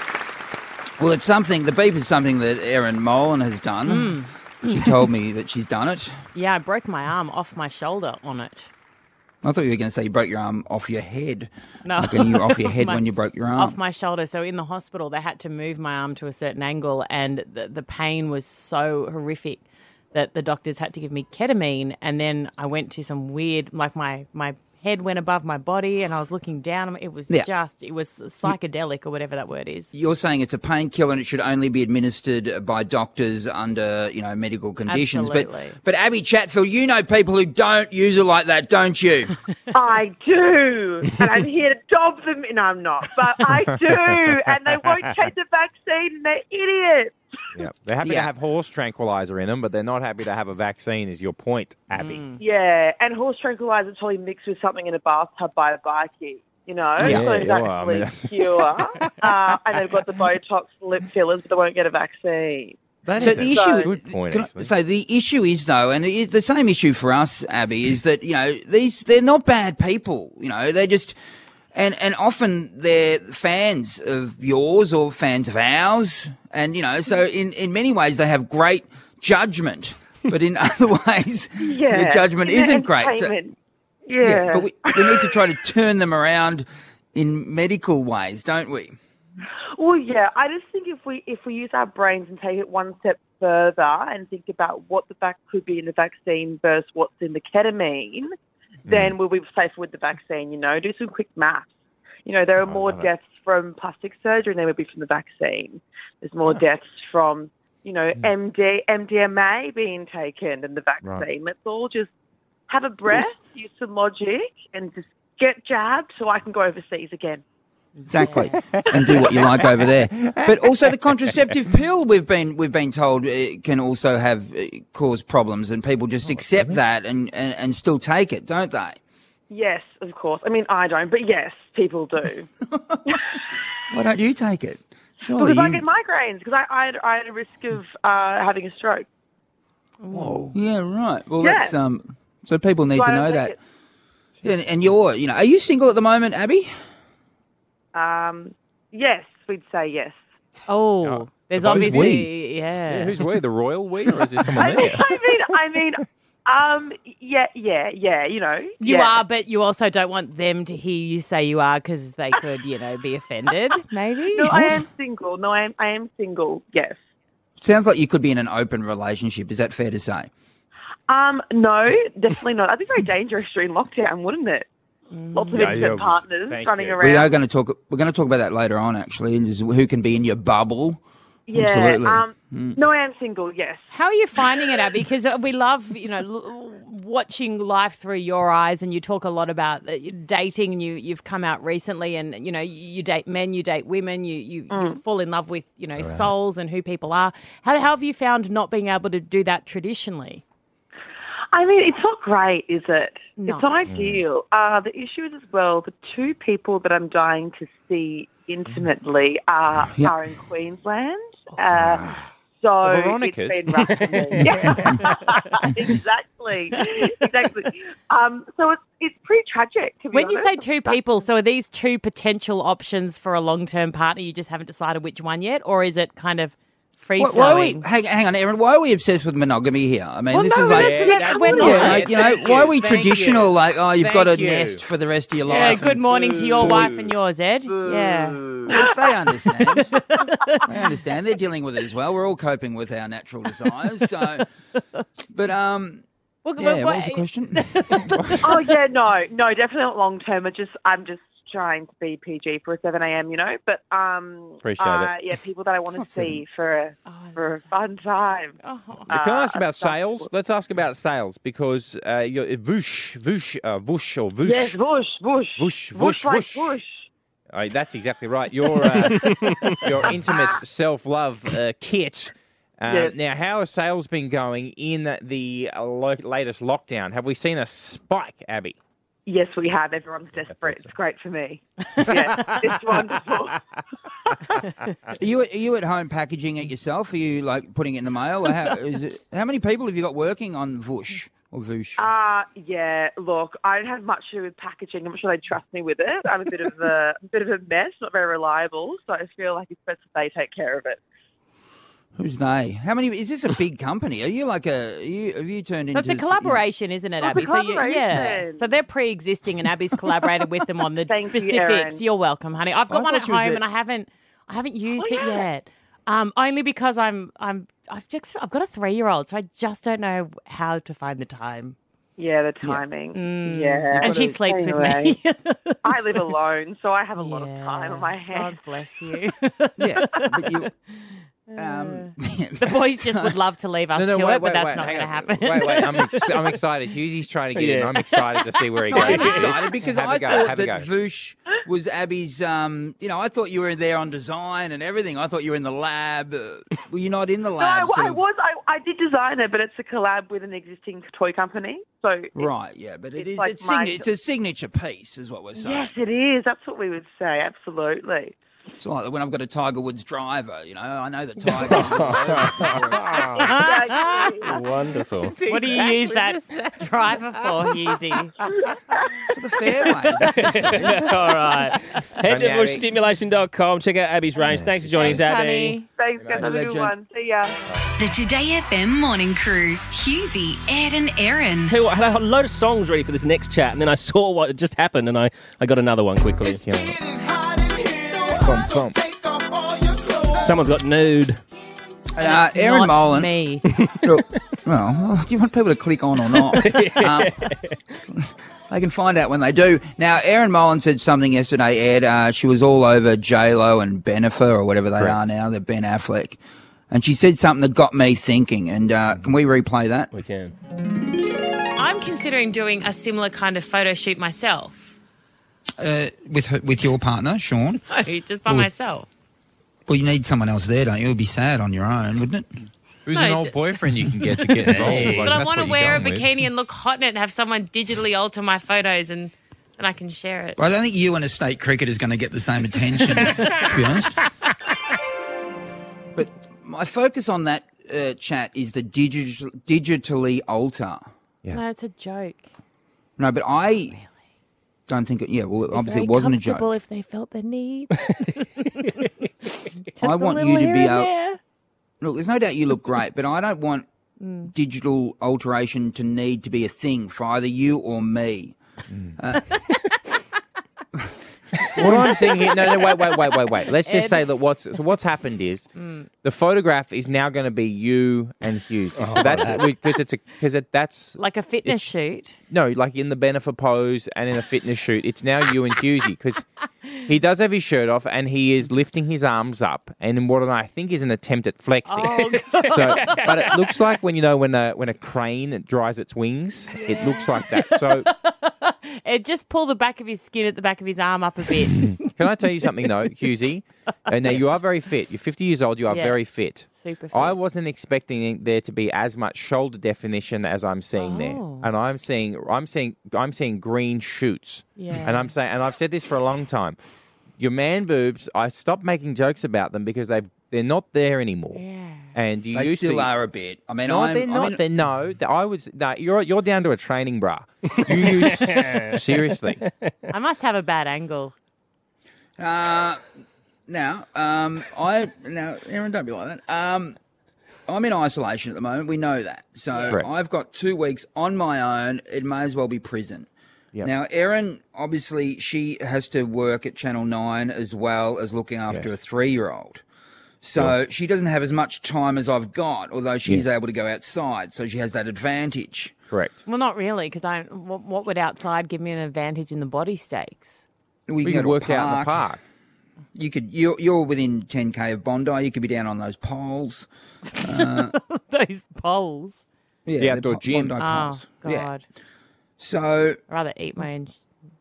Speaker 4: what?
Speaker 5: Well, it's something. The beep is something that Erin Molan has done. She told me that she's done it.
Speaker 6: yeah, I broke my arm off my shoulder on it.
Speaker 5: I thought you were going to say you broke your arm off your head.
Speaker 6: No.
Speaker 5: Like when you were off your
Speaker 6: Off
Speaker 5: head
Speaker 6: my-
Speaker 5: when you broke your arm.
Speaker 6: Off my shoulder. So in the hospital, they had to move my arm to a certain angle, and the, the pain was so horrific that the doctors had to give me ketamine. And then I went to some weird, like my, my head went above my body, and I was looking down. It was
Speaker 5: Yeah.
Speaker 6: just, it was psychedelic or whatever that word is.
Speaker 5: You're saying it's a painkiller and it should only be administered by doctors under, you know, medical conditions.
Speaker 6: Absolutely.
Speaker 5: But but Abby Chatfield, you know people who don't use it like that, don't you?
Speaker 9: I do, and I'm here to dob them. No, I'm not, but I do, and they won't take the vaccine, and they're idiots.
Speaker 4: Yeah. They're happy
Speaker 5: Yeah.
Speaker 4: to have horse tranquilizer in them, but they're not happy to have a vaccine, is your point, Abby.
Speaker 9: Yeah, and horse tranquilizer is probably mixed with something in a bathtub by a bikie, you know?
Speaker 5: Yeah.
Speaker 9: So
Speaker 4: Yeah,
Speaker 9: it's
Speaker 4: well, I
Speaker 9: actually
Speaker 4: mean-
Speaker 9: pure. uh, and they've got the Botox lip fillers, but they won't get a vaccine.
Speaker 4: That
Speaker 5: So
Speaker 4: is
Speaker 5: the
Speaker 4: a
Speaker 5: issue,
Speaker 4: good point,
Speaker 5: can I
Speaker 4: actually.
Speaker 5: say the issue is though, and it- the same issue for us, Abby, is that you know these they're not bad people. You know, they're just and and often they're fans of yours or fans of ours, and you know, so in in many ways they have great judgment, but in other ways
Speaker 9: Yeah.
Speaker 5: the judgment
Speaker 9: Yeah,
Speaker 5: isn't great. So,
Speaker 9: entertainment. yeah.
Speaker 5: but we we need to try to turn them around in medical ways, don't we?
Speaker 9: Well, yeah, I just think if we if we use our brains and take it one step further and think about what the vac could be in the vaccine versus what's in the ketamine, then we'll be safer with the vaccine. You know, do some quick maths. You know, there are more
Speaker 4: love it.
Speaker 9: deaths from plastic surgery than there would be from the vaccine. There's more deaths from you know M D M D M A being taken than the vaccine.
Speaker 4: Right.
Speaker 9: Let's all just have a breath, use some logic, and just get jabbed so I can go overseas again.
Speaker 5: Exactly, and do what you like over there. But also the contraceptive pill, we've been we've been told, uh, can also have uh, cause problems, and people just accept that and, and, and still take it, don't they?
Speaker 9: Yes, of course. I mean, I don't, but yes, people do.
Speaker 5: Why don't you take it? Surely
Speaker 9: Because I
Speaker 5: you-
Speaker 9: get migraines, because I, I, had, I had a risk of uh, having a stroke.
Speaker 5: Whoa. Yeah, right. Well,
Speaker 9: Yeah.
Speaker 5: that's um. So people need
Speaker 9: So I
Speaker 5: to
Speaker 9: don't
Speaker 5: know
Speaker 9: take
Speaker 5: that. And, and you're, you know, are you single at the moment, Abby?
Speaker 9: Um, yes, we'd say yes.
Speaker 6: Oh,
Speaker 4: Oh,
Speaker 6: there's
Speaker 4: the both
Speaker 6: obviously,
Speaker 4: we.
Speaker 6: yeah.
Speaker 4: Yeah, who's we? The royal we? Or is there someone
Speaker 9: I mean,
Speaker 4: there?
Speaker 9: I mean, I mean, um, yeah, yeah, yeah, you know.
Speaker 6: You
Speaker 9: yeah.
Speaker 6: are, but you also don't want them to hear you say you are because they could, you know, be offended, maybe?
Speaker 9: No, I am single. No, I am, I am single, yes.
Speaker 5: Sounds like you could be in an open relationship. Is that fair to say?
Speaker 9: Um, no, definitely not. That'd be very dangerous during lockdown, wouldn't it? Lots of
Speaker 4: Yeah,
Speaker 9: innocent
Speaker 4: yeah,
Speaker 9: partners
Speaker 4: thank
Speaker 9: running
Speaker 4: you.
Speaker 9: around.
Speaker 5: We are going to talk. We're going to talk about that later on, actually, and just who can be in your bubble
Speaker 9: Yeah.
Speaker 5: Absolutely.
Speaker 9: Um,
Speaker 5: Mm.
Speaker 9: No, I am single, yes.
Speaker 6: How are you finding it, Abby? Because we love, you know, l- watching life through your eyes, and you talk a lot about uh, dating. And you you've come out recently, and you know, you date men, you date women, you you,
Speaker 9: Mm.
Speaker 6: you fall in love with you know souls and who people are. How, how have you found not being able to do that traditionally?
Speaker 9: I mean, it's not great, is it?
Speaker 6: No.
Speaker 9: It's not ideal. Uh, the issue is as well, the two people that I'm dying to see intimately are,
Speaker 5: Yep.
Speaker 9: are in Queensland. Uh, so
Speaker 4: The
Speaker 9: it's
Speaker 4: Veronicas.
Speaker 9: been rough for me. Yeah. exactly. Exactly. Um, so it's, it's pretty tragic, to be
Speaker 6: When you
Speaker 9: honest.
Speaker 6: say two people, so are these two potential options for a long-term partner? You just haven't decided which one yet, or is it kind of free
Speaker 5: Why, why are we,
Speaker 6: flowing?
Speaker 5: hang, hang on, Aaron, why are we obsessed with monogamy here? I mean,
Speaker 6: Well,
Speaker 5: this
Speaker 6: no,
Speaker 5: is like,
Speaker 6: that's-
Speaker 4: Yeah,
Speaker 6: that's-
Speaker 4: that's
Speaker 6: we're
Speaker 4: right.
Speaker 6: not.
Speaker 5: yeah, like, you know,
Speaker 4: Thank
Speaker 5: why are
Speaker 4: you,
Speaker 5: we
Speaker 4: thank
Speaker 5: traditional?
Speaker 4: you.
Speaker 5: Like, oh, you've got a
Speaker 4: Thank you.
Speaker 5: nest for the rest of your
Speaker 6: Yeah,
Speaker 5: life.
Speaker 6: good
Speaker 5: and-
Speaker 6: morning to your
Speaker 5: Boo.
Speaker 6: wife and yours, Ed. Yeah.
Speaker 5: Well, they understand. They understand. They're dealing with it as well. We're all coping with our natural desires. So, but um,
Speaker 6: Well,
Speaker 5: yeah.
Speaker 6: well,
Speaker 5: What was the question?
Speaker 9: Oh yeah, no, no, definitely not long term. I just, I'm just trying to be P G for a seven a.m. You know, but um,
Speaker 4: Appreciate
Speaker 9: uh,
Speaker 4: it.
Speaker 9: yeah, people that I want to
Speaker 5: not
Speaker 9: see for a for a fun time.
Speaker 6: Oh.
Speaker 4: Can I ask
Speaker 9: Uh,
Speaker 4: about
Speaker 9: stuff-
Speaker 4: sales? Let's ask about sales because uh, you're Vush, Vush, uh, Vush or Vush.
Speaker 9: Yes, bush, bush,
Speaker 4: Vush,
Speaker 9: bush,
Speaker 4: Vush,
Speaker 9: like
Speaker 4: Vush.
Speaker 9: bush.
Speaker 4: Oh, that's exactly right. Your uh, your intimate self love uh, kit. Um,
Speaker 9: Yes.
Speaker 4: Now, how has sales been going in the, the uh, lo- latest lockdown? Have we seen a spike, Abby?
Speaker 9: Yes, we have. Everyone's desperate. It's great for me. Yeah, it's wonderful.
Speaker 5: Are you are you at home packaging it yourself? Are you like putting it in the mail? Or how, is it, how many people have you got working on Vush or Vush?
Speaker 9: Uh, yeah, look, I don't have much to do with packaging. I'm not sure they trust me with it. I'm a bit of a, a bit of a mess, not very reliable, so I feel like it's best if they take care of it.
Speaker 5: Who's they? How many? Is this a big company? Are you like a? Are you, have you turned
Speaker 6: So
Speaker 5: into?
Speaker 6: it's a collaboration, isn't it,
Speaker 9: Oh,
Speaker 6: Abby?
Speaker 9: it's a
Speaker 6: So you, yeah.
Speaker 9: collaboration.
Speaker 6: So they're pre-existing, and Abby's collaborated with them on the
Speaker 9: Thank you,
Speaker 6: specifics.
Speaker 9: Erin.
Speaker 6: You're welcome, honey. I've got
Speaker 5: I
Speaker 6: one
Speaker 5: thought
Speaker 6: at
Speaker 5: she was
Speaker 6: home,
Speaker 5: the-
Speaker 6: and I haven't, I haven't used
Speaker 9: Oh,
Speaker 6: it
Speaker 9: yeah.
Speaker 6: yet. Um, only because I'm, I'm, I've just, I've got a three-year-old, so I just don't know how to find the time.
Speaker 9: Yeah, the timing.
Speaker 6: Mm.
Speaker 9: Yeah.
Speaker 6: And she sleeps with me.
Speaker 9: I live alone, so I have a lot of
Speaker 6: Yeah.
Speaker 9: time on my hands.
Speaker 6: God bless you.
Speaker 5: Yeah, but you. Um,
Speaker 6: The boys just would love to leave us
Speaker 4: No, no,
Speaker 6: to
Speaker 4: wait,
Speaker 6: it, but
Speaker 4: wait,
Speaker 6: that's
Speaker 4: wait,
Speaker 6: not
Speaker 4: hang
Speaker 6: going to
Speaker 4: on.
Speaker 6: happen.
Speaker 4: Wait, wait, I'm, ex- I'm excited. Hughesy's trying to get in.
Speaker 7: Yeah.
Speaker 4: I'm excited to see where he goes.
Speaker 5: I'm
Speaker 4: with this.
Speaker 5: excited because
Speaker 4: Have a
Speaker 5: I
Speaker 4: go,
Speaker 5: thought
Speaker 4: have a
Speaker 5: that
Speaker 4: go.
Speaker 5: Vush was Abby's. Um, you know, I thought you were there on design and everything. I thought you were in the lab. Uh, were you not in the
Speaker 9: No,
Speaker 5: lab?
Speaker 9: I,
Speaker 5: sort
Speaker 9: I
Speaker 5: of?
Speaker 9: was. I, I did design it, but it's a collab with an existing toy company. So it-
Speaker 5: Right, yeah, but it
Speaker 9: It's
Speaker 5: is.
Speaker 9: like
Speaker 5: it's,
Speaker 9: my-
Speaker 5: signa- it's a signature piece, is what we're saying.
Speaker 9: yes, it is. That's what we would say. Absolutely.
Speaker 5: It's like when I've got a Tiger Woods driver. You know, I know the Tiger.
Speaker 9: Exactly.
Speaker 7: Wonderful.
Speaker 6: What do you use that driver for, Husey?
Speaker 5: for the fairways.
Speaker 7: All right. Head to
Speaker 4: Abby.
Speaker 7: bush stimulation dot com. Check out Abby's range. Thanks for joining us,
Speaker 6: Thanks,
Speaker 7: Abby.
Speaker 6: honey.
Speaker 9: Thanks, guys. Have a good
Speaker 5: Legend.
Speaker 9: one. See ya.
Speaker 3: The Today F M Morning Crew. Husey, Ed and Erin.
Speaker 7: Tell you what, I had a load of songs ready for this next chat, and then I saw what had just happened, and I, I got another one quickly.
Speaker 4: Thump, thump.
Speaker 7: Someone's got nude.
Speaker 5: Uh, Aaron
Speaker 6: Not
Speaker 5: Molan.
Speaker 6: me.
Speaker 5: Look, well, do you want people to click on or not? um, they can find out when they do. Now, Erin Molan said something yesterday, Ed. Uh, she was all over J-Lo and Bennifer or whatever they
Speaker 4: Correct.
Speaker 5: are now. They're Ben Affleck. And she said something that got me thinking. And uh, can we replay that?
Speaker 7: We can.
Speaker 6: I'm considering doing a similar kind of photo shoot myself.
Speaker 5: Uh, with her, with your partner, Sean?
Speaker 6: No, just by
Speaker 5: Well,
Speaker 6: myself.
Speaker 5: Well, you need someone else there, don't you? It would be sad on your own, wouldn't it?
Speaker 14: Who's
Speaker 6: No,
Speaker 14: an old
Speaker 6: d-
Speaker 14: boyfriend you can get to get involved?
Speaker 7: Hey.
Speaker 14: Like,
Speaker 6: But I
Speaker 14: that's
Speaker 6: want to
Speaker 14: what you're
Speaker 6: wear a
Speaker 14: going with.
Speaker 6: bikini and look hot in it and have someone digitally alter my photos and, and I can share it.
Speaker 5: Well, I don't think you and a state cricketer is going to get the same attention, to be honest. But my focus on that uh, chat is the digital, digitally alter.
Speaker 4: Yeah.
Speaker 6: No, it's a joke.
Speaker 5: No, but I don't think it. Yeah, well,
Speaker 6: They're
Speaker 5: obviously
Speaker 6: very
Speaker 5: it wasn't a
Speaker 6: comfortable
Speaker 5: joke.
Speaker 6: if they felt the need. Just
Speaker 5: I
Speaker 6: a
Speaker 5: want
Speaker 6: little
Speaker 5: you to
Speaker 6: here
Speaker 5: be
Speaker 6: and
Speaker 5: able.
Speaker 6: there.
Speaker 5: Look, there's no doubt you look great, but I don't want
Speaker 6: Mm.
Speaker 5: digital alteration to need to be a thing for either you or me. Uh,
Speaker 4: What I'm saying here, no, no, wait, wait, wait, wait, wait. Let's just
Speaker 6: Ed.
Speaker 4: say that what's so what's happened is
Speaker 6: Mm.
Speaker 4: the photograph is now going to be you and Hughes. So that's because it's a because it, that's
Speaker 6: Like a fitness
Speaker 4: it's-
Speaker 6: shoot.
Speaker 4: no, like in the benefit pose and in a fitness shoot. It's now you and Hughesy because he does have his shirt off and he is lifting his arms up and in what I think is an attempt at flexing.
Speaker 6: Oh,
Speaker 4: So, but it looks like when you know when a when a crane dries its wings, it looks like that. So,
Speaker 6: Ed, just pull the back of his skin at the back of his arm up a bit.
Speaker 4: can I tell you something though, Hughesy? Uh, now you are very fit. You're fifty years old. You are
Speaker 6: Yeah.
Speaker 4: very fit.
Speaker 6: Super fit.
Speaker 4: I wasn't expecting there to be as much shoulder definition as I'm seeing there,
Speaker 6: Oh.
Speaker 4: and I'm seeing I'm seeing I'm seeing green shoots.
Speaker 6: Yeah.
Speaker 4: And I'm saying, and I've said this for a long time. Your man boobs, I stopped making jokes about them because they've they're not there anymore.
Speaker 6: Yeah.
Speaker 4: And you
Speaker 5: They
Speaker 4: used
Speaker 5: still
Speaker 4: to,
Speaker 5: are a bit. I mean,
Speaker 4: no,
Speaker 5: I'm,
Speaker 4: they're
Speaker 5: I
Speaker 4: not.
Speaker 5: mean,
Speaker 4: they're, no, th- I was. No, you're you're down to a training bra. You use seriously.
Speaker 6: I must have a bad angle.
Speaker 5: Uh, now, um, I now, Aaron, don't be like that. Um, I'm in isolation at the moment. We know that. So
Speaker 4: Correct.
Speaker 5: I've got two weeks on my own. It may as well be prison.
Speaker 4: Yep.
Speaker 5: Now, Erin, obviously, she has to work at Channel nine as well as looking after
Speaker 4: Yes.
Speaker 5: a three-year-old. So she doesn't have as much time as I've got, although she's
Speaker 4: Yes.
Speaker 5: able to go outside. So she has that advantage.
Speaker 4: Correct.
Speaker 6: Well, not really, because I. What, what would outside give me an advantage in the body stakes?
Speaker 5: We
Speaker 4: We
Speaker 5: can
Speaker 4: could
Speaker 5: go to a
Speaker 4: work out in the park.
Speaker 5: You could. You're, you're within ten k of Bondi. You could be down on those poles. Uh,
Speaker 6: Those poles.
Speaker 5: yeah,
Speaker 4: The outdoor
Speaker 5: po-
Speaker 4: gym.
Speaker 5: Bondi
Speaker 6: Oh
Speaker 5: poles.
Speaker 6: God!
Speaker 5: Yeah. So
Speaker 6: I'd rather eat my own.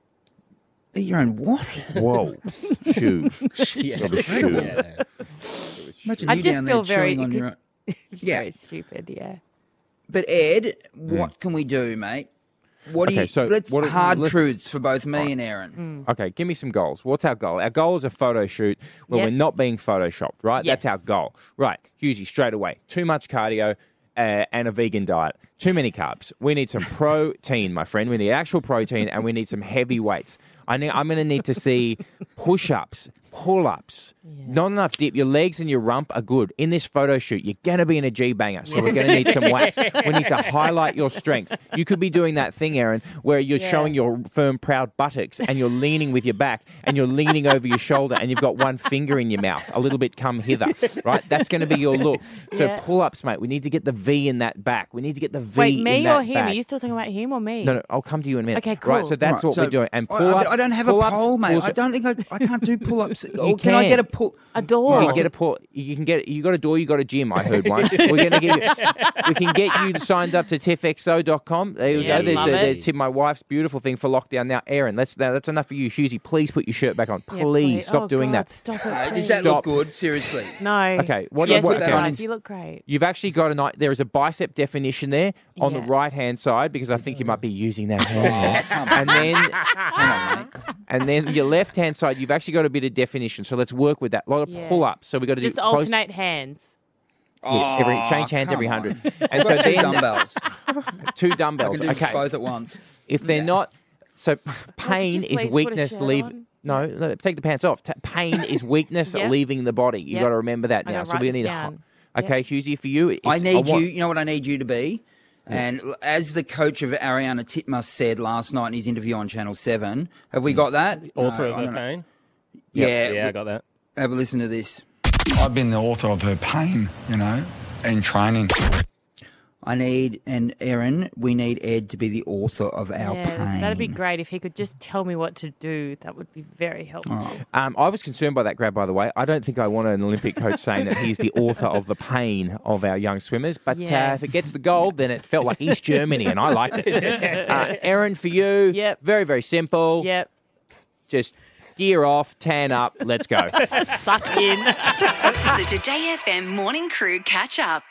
Speaker 5: eat your own what?
Speaker 4: Whoa, shoe.
Speaker 7: Yeah.
Speaker 4: Of a shoe.
Speaker 7: Yeah.
Speaker 5: Imagine
Speaker 6: I
Speaker 5: you
Speaker 6: just
Speaker 5: down
Speaker 6: feel
Speaker 5: there
Speaker 6: very.
Speaker 5: chewing on your own. Yeah.
Speaker 6: Very stupid. Yeah.
Speaker 5: But Ed, what can we do, mate? What do
Speaker 4: Okay,
Speaker 5: you?
Speaker 4: so
Speaker 5: let's
Speaker 4: what-
Speaker 5: hard
Speaker 4: let's-
Speaker 5: truths for both me and Aaron.
Speaker 4: Okay, give me some goals. What's our goal? Our goal is a photo shoot where
Speaker 6: Yep.
Speaker 4: we're not being photoshopped, right? That's
Speaker 6: Yes.
Speaker 4: our goal. Right, Hughesy, straight away. Too much cardio uh, and a vegan diet. Too many carbs. We need some protein, my friend. We need actual protein and we need some heavy weights. I need, I'm going to need to see push-ups, pull-ups, not enough dip. Your legs and your rump are good. In this photo shoot, you're going to be in a G-banger, so we're going to need some wax. We need to highlight your strengths. You could be doing that thing, Aaron, where you're
Speaker 6: Yeah.
Speaker 4: showing your firm, proud buttocks and you're leaning with your back and you're leaning over your shoulder and you've got one finger in your mouth, a little bit come hither, right? That's going to be your look. So
Speaker 6: Yeah.
Speaker 4: pull-ups, mate. We need to get the V in that back. We need to get the V
Speaker 6: Wait,
Speaker 4: in
Speaker 6: me
Speaker 4: that
Speaker 6: or him?
Speaker 4: back.
Speaker 6: Are you still talking about him or me?
Speaker 4: No, no, I'll come to you in a minute.
Speaker 6: Okay,
Speaker 4: Right,
Speaker 6: cool.
Speaker 4: so that's
Speaker 5: Right,
Speaker 4: what
Speaker 5: so
Speaker 4: we're doing. And
Speaker 5: I-
Speaker 4: pull-ups.
Speaker 5: I, I don't have a
Speaker 4: pull-ups,
Speaker 5: pole, mate.
Speaker 4: pulls-
Speaker 5: I don't think I, I can't do pull-ups. Or
Speaker 4: You
Speaker 5: can I
Speaker 4: can.
Speaker 5: get a pull?
Speaker 6: A door.
Speaker 4: You can get a pull. You can get. You got a door. You got a gym. I heard once. We're going to give you. We can get you signed up to tiff x o dot com. There you
Speaker 6: Yeah,
Speaker 4: go. There's
Speaker 6: love
Speaker 4: a,
Speaker 6: it.
Speaker 4: there's Tip, my wife's beautiful thing for lockdown. Now, Aaron, let's. Now, that's enough for you, Hughesy. Please put your shirt back on.
Speaker 6: Yeah,
Speaker 4: Please stop
Speaker 6: Oh,
Speaker 4: doing
Speaker 6: God,
Speaker 4: that.
Speaker 6: Stop it.
Speaker 5: Uh,
Speaker 6: please.
Speaker 5: does that
Speaker 4: Stop.
Speaker 5: look good? Seriously.
Speaker 6: No.
Speaker 4: Okay, what-
Speaker 6: yes,
Speaker 4: what-
Speaker 6: it
Speaker 4: okay.
Speaker 6: does. You look great.
Speaker 4: You've actually got a night. There is a bicep definition there on
Speaker 6: Yeah.
Speaker 4: the right hand side because I think you might be using that hand there. and then,
Speaker 5: Come on, mate.
Speaker 4: and then your left hand side, you've actually got a bit of definition. So let's work with that. A lot of
Speaker 6: Yeah.
Speaker 4: pull ups. So we got to do
Speaker 6: Just
Speaker 4: close-
Speaker 6: alternate hands.
Speaker 4: Yeah, every
Speaker 5: Oh,
Speaker 4: change hands
Speaker 5: come
Speaker 4: every
Speaker 5: on.
Speaker 4: hundred.
Speaker 5: I've
Speaker 4: And so
Speaker 5: got two
Speaker 4: then
Speaker 5: dumbbells.
Speaker 4: two
Speaker 5: I
Speaker 4: dumbbells.
Speaker 5: can do
Speaker 4: Okay,
Speaker 5: both at once.
Speaker 4: if they're not, so pain
Speaker 6: you
Speaker 4: is
Speaker 6: please put a
Speaker 4: weakness
Speaker 6: shirt
Speaker 4: leave.
Speaker 6: on?
Speaker 4: No, no, take the pants off. Ta pain is weakness
Speaker 6: Yep.
Speaker 4: leaving the body. You
Speaker 6: Yep.
Speaker 4: got to remember that
Speaker 6: I'm
Speaker 4: now.
Speaker 6: gonna
Speaker 4: So
Speaker 6: write
Speaker 4: we
Speaker 6: this
Speaker 4: need.
Speaker 6: down.
Speaker 4: A, okay, Hughesy, for you, it's,
Speaker 5: I need
Speaker 4: want-
Speaker 5: you. You know what I need you to be? And l- as the coach of Ariana Titmus said last night in his interview on Channel seven, have we got that?
Speaker 7: Author
Speaker 5: No,
Speaker 7: of
Speaker 5: I
Speaker 7: her
Speaker 5: don't know.
Speaker 7: pain.
Speaker 5: Yeah,
Speaker 7: Yeah, I
Speaker 5: we-
Speaker 7: got that.
Speaker 5: have a listen to this.
Speaker 14: I've been the author of her pain, you know, in training.
Speaker 5: I need, and Erin, we need Ed to be the author of our
Speaker 6: Yeah,
Speaker 5: pain.
Speaker 6: that'd be great if he could just tell me what to do. That would be very helpful.
Speaker 4: Um, I was concerned by that grab, by the way. I don't think I want an Olympic coach saying that he's the author of the pain of our young swimmers. But uh,
Speaker 6: Yes.
Speaker 4: if it gets the gold, then it felt like East Germany, and I liked it. Uh, Aaron, for you,
Speaker 6: Yep.
Speaker 4: very, very simple.
Speaker 6: Yep.
Speaker 4: Just gear off, tan up, let's go.
Speaker 6: Suck in.
Speaker 3: The Today F M Morning Crew catch up.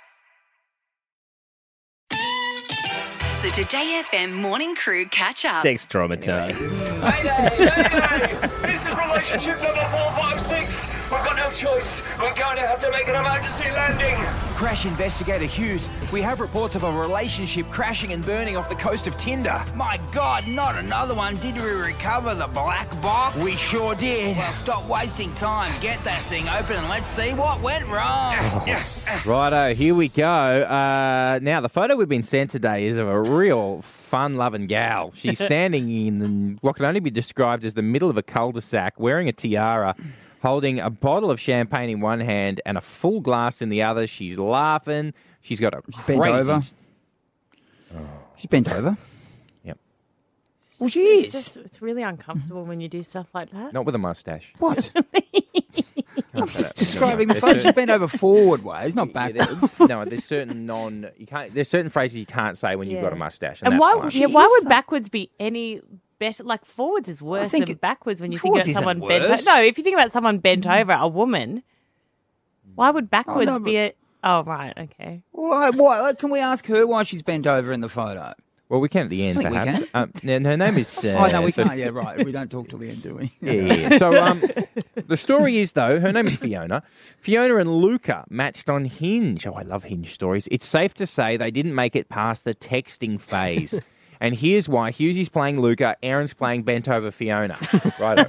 Speaker 3: The Today F M Morning Crew catch up.
Speaker 7: Sex trauma time.
Speaker 10: Mayday, mayday! This is relationship number four five six.
Speaker 15: We've got no choice. We're going to have to make an emergency landing.
Speaker 16: Crash investigator Hughes, we have reports of a relationship crashing and burning off the coast of Tinder.
Speaker 5: My God, not another one. Did we recover the black box?
Speaker 16: We sure did.
Speaker 5: Well, stop wasting time. Get that thing open and let's see what went wrong.
Speaker 4: Righto, here we go. Uh, now, the photo we've been sent today is of a real fun-loving gal. She's standing in what can only be described as the middle of a cul-de-sac, wearing a tiara, holding a bottle of champagne in one hand and a full glass in the other. She's laughing. She's got a
Speaker 5: She's bent
Speaker 4: crazy...
Speaker 5: over. She's bent over.
Speaker 4: Yep.
Speaker 5: Well, she
Speaker 6: It's,
Speaker 5: is.
Speaker 6: just, it's really uncomfortable when you do stuff like that.
Speaker 4: Not with a mustache.
Speaker 5: What?
Speaker 4: I'm
Speaker 5: just describing the photo. She's bent over forward ways, not backwards.
Speaker 4: No, there's certain non. You can't. There's certain phrases you can't say when you've
Speaker 6: Yeah.
Speaker 4: got a mustache, and,
Speaker 6: And
Speaker 4: that's
Speaker 6: why?
Speaker 4: one.
Speaker 6: Yeah, why would backwards be any better? Like forwards is worse
Speaker 5: think
Speaker 6: than
Speaker 5: it-
Speaker 6: backwards when you think
Speaker 5: forwards
Speaker 6: about someone
Speaker 5: isn't
Speaker 6: bent over.
Speaker 5: worse.
Speaker 6: No, if you think about someone bent over, a woman, why would backwards
Speaker 5: no,
Speaker 6: be a? Oh right, okay.
Speaker 5: Well, I, why, can we ask her why she's bent over in the photo?
Speaker 4: Well, we can at the end,
Speaker 5: I think we
Speaker 4: perhaps.
Speaker 5: can.
Speaker 4: Um, and her name is. Uh,
Speaker 5: oh, no, we
Speaker 4: so-
Speaker 5: can't. Yeah, right. We don't talk till the end, do we?
Speaker 4: Yeah, yeah, yeah. So um, the story is, though, her name is Fiona. Fiona and Luca matched on Hinge. Oh, I love Hinge stories. It's safe to say they didn't make it past the texting phase. And here's why. Hughesy's playing Luca, Aaron's playing bent over Fiona. Righto.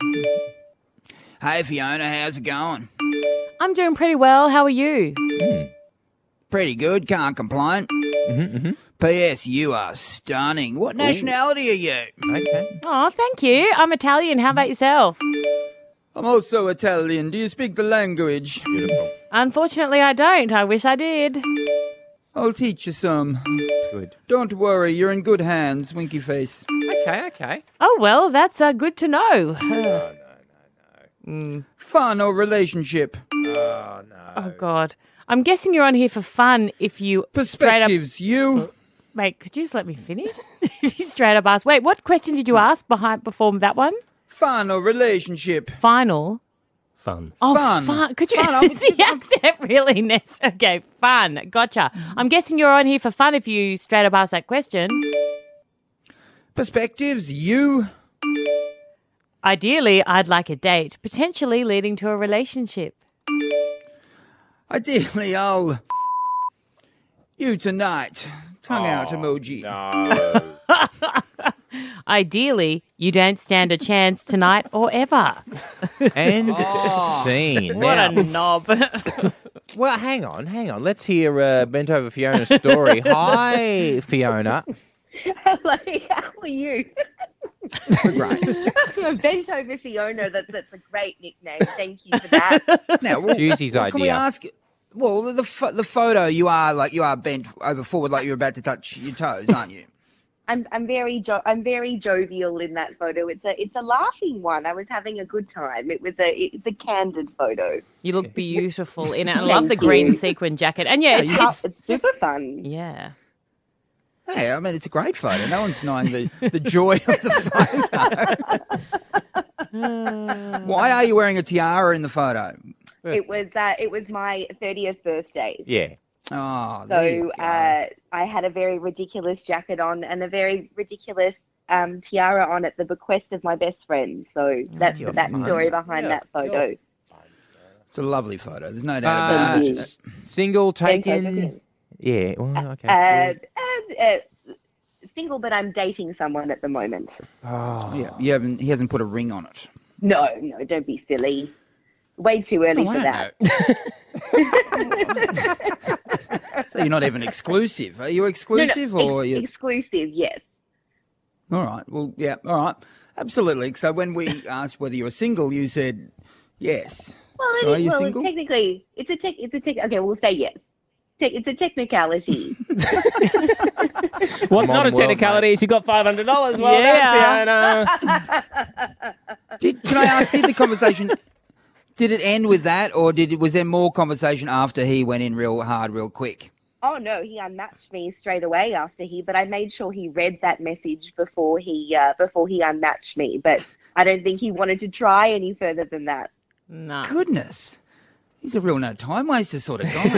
Speaker 5: Hey, Fiona, how's it going?
Speaker 6: I'm doing pretty well. How are you?
Speaker 5: Pretty good. Can't complain.
Speaker 4: Mm-hmm, mm-hmm.
Speaker 5: P S. You are stunning. What nationality are you?
Speaker 4: Okay.
Speaker 6: Oh, thank you. I'm Italian. How about yourself?
Speaker 5: I'm also Italian. Do you speak the language?
Speaker 4: Beautiful.
Speaker 6: Unfortunately, I don't. I wish I did.
Speaker 5: I'll teach you some.
Speaker 4: Good.
Speaker 5: Don't worry, you're in good hands, winky face.
Speaker 4: Okay, okay.
Speaker 6: Oh, well, that's uh, good to know.
Speaker 4: No, no, no,
Speaker 6: Mm.
Speaker 5: Fun or relationship?
Speaker 4: no. Oh, no.
Speaker 6: Oh, God. I'm guessing you're on here for fun if you
Speaker 5: Perspectives,
Speaker 6: straight
Speaker 5: you.
Speaker 6: up... Mate, could you just let me finish? If you straight up ask... Wait, what question did you ask behind before that one?
Speaker 5: Fun or relationship?
Speaker 6: Final.
Speaker 7: Fun.
Speaker 6: Oh,
Speaker 5: Fun.
Speaker 6: fun. Could you...
Speaker 5: Fun,
Speaker 6: Is the accent really Ness? Okay, fun. Gotcha. I'm guessing you're on here for fun if you straight up ask that question.
Speaker 5: Perspectives, you.
Speaker 6: Ideally, I'd like a date, potentially leading to a relationship.
Speaker 5: Ideally, I'll... You tonight. Tongue out emoji.
Speaker 4: No.
Speaker 6: Ideally, you don't stand a chance tonight or ever.
Speaker 4: And
Speaker 5: Oh.
Speaker 4: scene.
Speaker 6: What
Speaker 4: Now-
Speaker 6: a knob.
Speaker 4: Well, hang on, hang on. Let's hear uh, bent over Fiona's story. Hi, Fiona.
Speaker 8: Hello, how are you?
Speaker 4: Great.
Speaker 8: Bent over Fiona. That's that's a great nickname. Thank you for that.
Speaker 5: Now, well,
Speaker 4: Juicy's
Speaker 5: well, Can we
Speaker 4: idea.
Speaker 5: ask... Well, the pho- the photo, you are like you are bent over forward, like you're about to touch your toes, aren't you?
Speaker 8: I'm I'm very jo- I'm very jovial in that photo. It's a it's a laughing one. I was having a good time. It was a it's a candid photo.
Speaker 6: You look beautiful in it. I
Speaker 8: Thank
Speaker 6: love the
Speaker 8: you.
Speaker 6: green sequin jacket. And yeah, it's,
Speaker 8: Yeah,
Speaker 6: it's,
Speaker 8: it's super fun.
Speaker 6: yeah.
Speaker 5: Hey, I mean, it's a great photo. No one's denying the, the joy of the photo. Why are you wearing a tiara in the photo?
Speaker 8: It was uh, it was my thirtieth birthday.
Speaker 4: Yeah.
Speaker 5: Oh, there you
Speaker 8: So
Speaker 5: go.
Speaker 8: uh, I had a very ridiculous jacket on and a very ridiculous um, tiara on at the bequest of my best friend. So that's
Speaker 5: you're
Speaker 8: that
Speaker 5: fine.
Speaker 8: story behind
Speaker 4: Yeah,
Speaker 8: that photo.
Speaker 5: It's a lovely photo. There's no doubt
Speaker 4: Uh,
Speaker 5: about
Speaker 8: Thank
Speaker 5: it.
Speaker 4: Single,
Speaker 8: Bent over
Speaker 4: taken.
Speaker 8: him.
Speaker 4: Yeah. Well, okay.
Speaker 8: Uh, uh, uh, single, but I'm dating someone at the moment.
Speaker 4: oh.
Speaker 5: Yeah, you haven't, he hasn't put a ring on it.
Speaker 8: No, no, don't be silly. Way too early
Speaker 5: Oh, I
Speaker 8: for
Speaker 5: don't
Speaker 8: that.
Speaker 5: So you're not even exclusive. Are you
Speaker 8: No, no,
Speaker 5: exclusive
Speaker 8: ex-
Speaker 5: or you?
Speaker 8: exclusive? Yes.
Speaker 5: All right. Well, yeah. All right. Absolutely. So when we asked whether you were single, you said yes.
Speaker 8: Well, it
Speaker 5: So are
Speaker 8: is,
Speaker 5: you
Speaker 8: well,
Speaker 5: single?
Speaker 8: technically, it's a tech. It's a tech. Okay, we'll say yes. Te- it's a technicality.
Speaker 7: Well, it's not a
Speaker 4: Modern world,
Speaker 7: technicality. She got five hundred dollars. Well
Speaker 6: Yeah.
Speaker 7: done, Fiona.
Speaker 5: Did can I ask? Did the conversation? Did it end with that, or did it, was there more conversation after he went in real hard, real quick?
Speaker 8: Oh no, he unmatched me straight away after he. But I made sure he read that message before he uh, before he unmatched me. But I don't think he wanted to try any further than that.
Speaker 6: No.
Speaker 5: Goodness. He's a real no time waster sort of guy.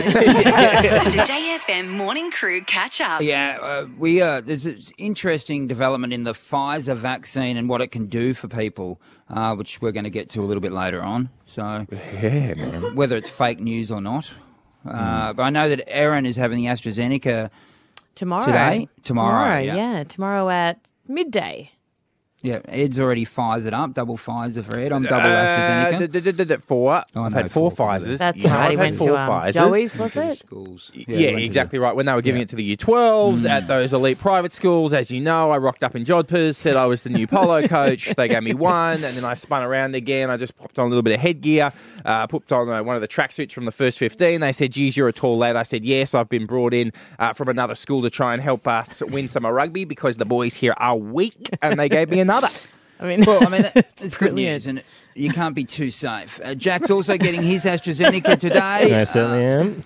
Speaker 3: The Today F M Morning Crew catch up.
Speaker 5: Yeah, uh, we uh, there's an interesting development in the Pfizer vaccine and what it can do for people, uh, which we're going to get to a little bit later on. So,
Speaker 4: yeah, man.
Speaker 5: Whether it's fake news or not, uh,
Speaker 4: Mm.
Speaker 5: but I know that Erin is having the AstraZeneca
Speaker 6: Tomorrow.
Speaker 5: today. Tomorrow,
Speaker 6: Tomorrow,
Speaker 5: yeah.
Speaker 6: yeah. Tomorrow at midday.
Speaker 5: Yeah, Ed's already Pfizered up, double Pfizer for Ed. I'm double
Speaker 4: Uh,
Speaker 5: AstraZeneca.
Speaker 4: d- d- d- d- d- Four.
Speaker 5: Oh,
Speaker 4: I've
Speaker 5: no,
Speaker 4: had four
Speaker 5: four,
Speaker 4: Pfizers.
Speaker 6: That's
Speaker 4: You know,
Speaker 6: right.
Speaker 4: I've
Speaker 6: He
Speaker 4: had
Speaker 6: went
Speaker 4: four
Speaker 6: to um,
Speaker 4: Pfizers.
Speaker 6: Joey's, was it?
Speaker 5: Schools.
Speaker 4: Yeah,
Speaker 5: he went to
Speaker 4: exactly right. When they were giving it to the Year twelves at those elite private schools, as you know, I rocked up in jodhpurs, said I was the new polo coach. They gave me one, and then I spun around again. I just popped on a little bit of headgear, uh, put on uh, one of the tracksuits from the first fifteen. They said, geez, you're a tall lad. I said, yes, I've been brought in uh, from another school to try and help us win some rugby because the boys here are weak, and they gave me another.
Speaker 6: I mean,
Speaker 5: Well, I mean, that- it's good
Speaker 6: brilliant.
Speaker 5: news, and you can't be too safe. Uh, Jack's also getting his AstraZeneca today.
Speaker 7: I certainly am.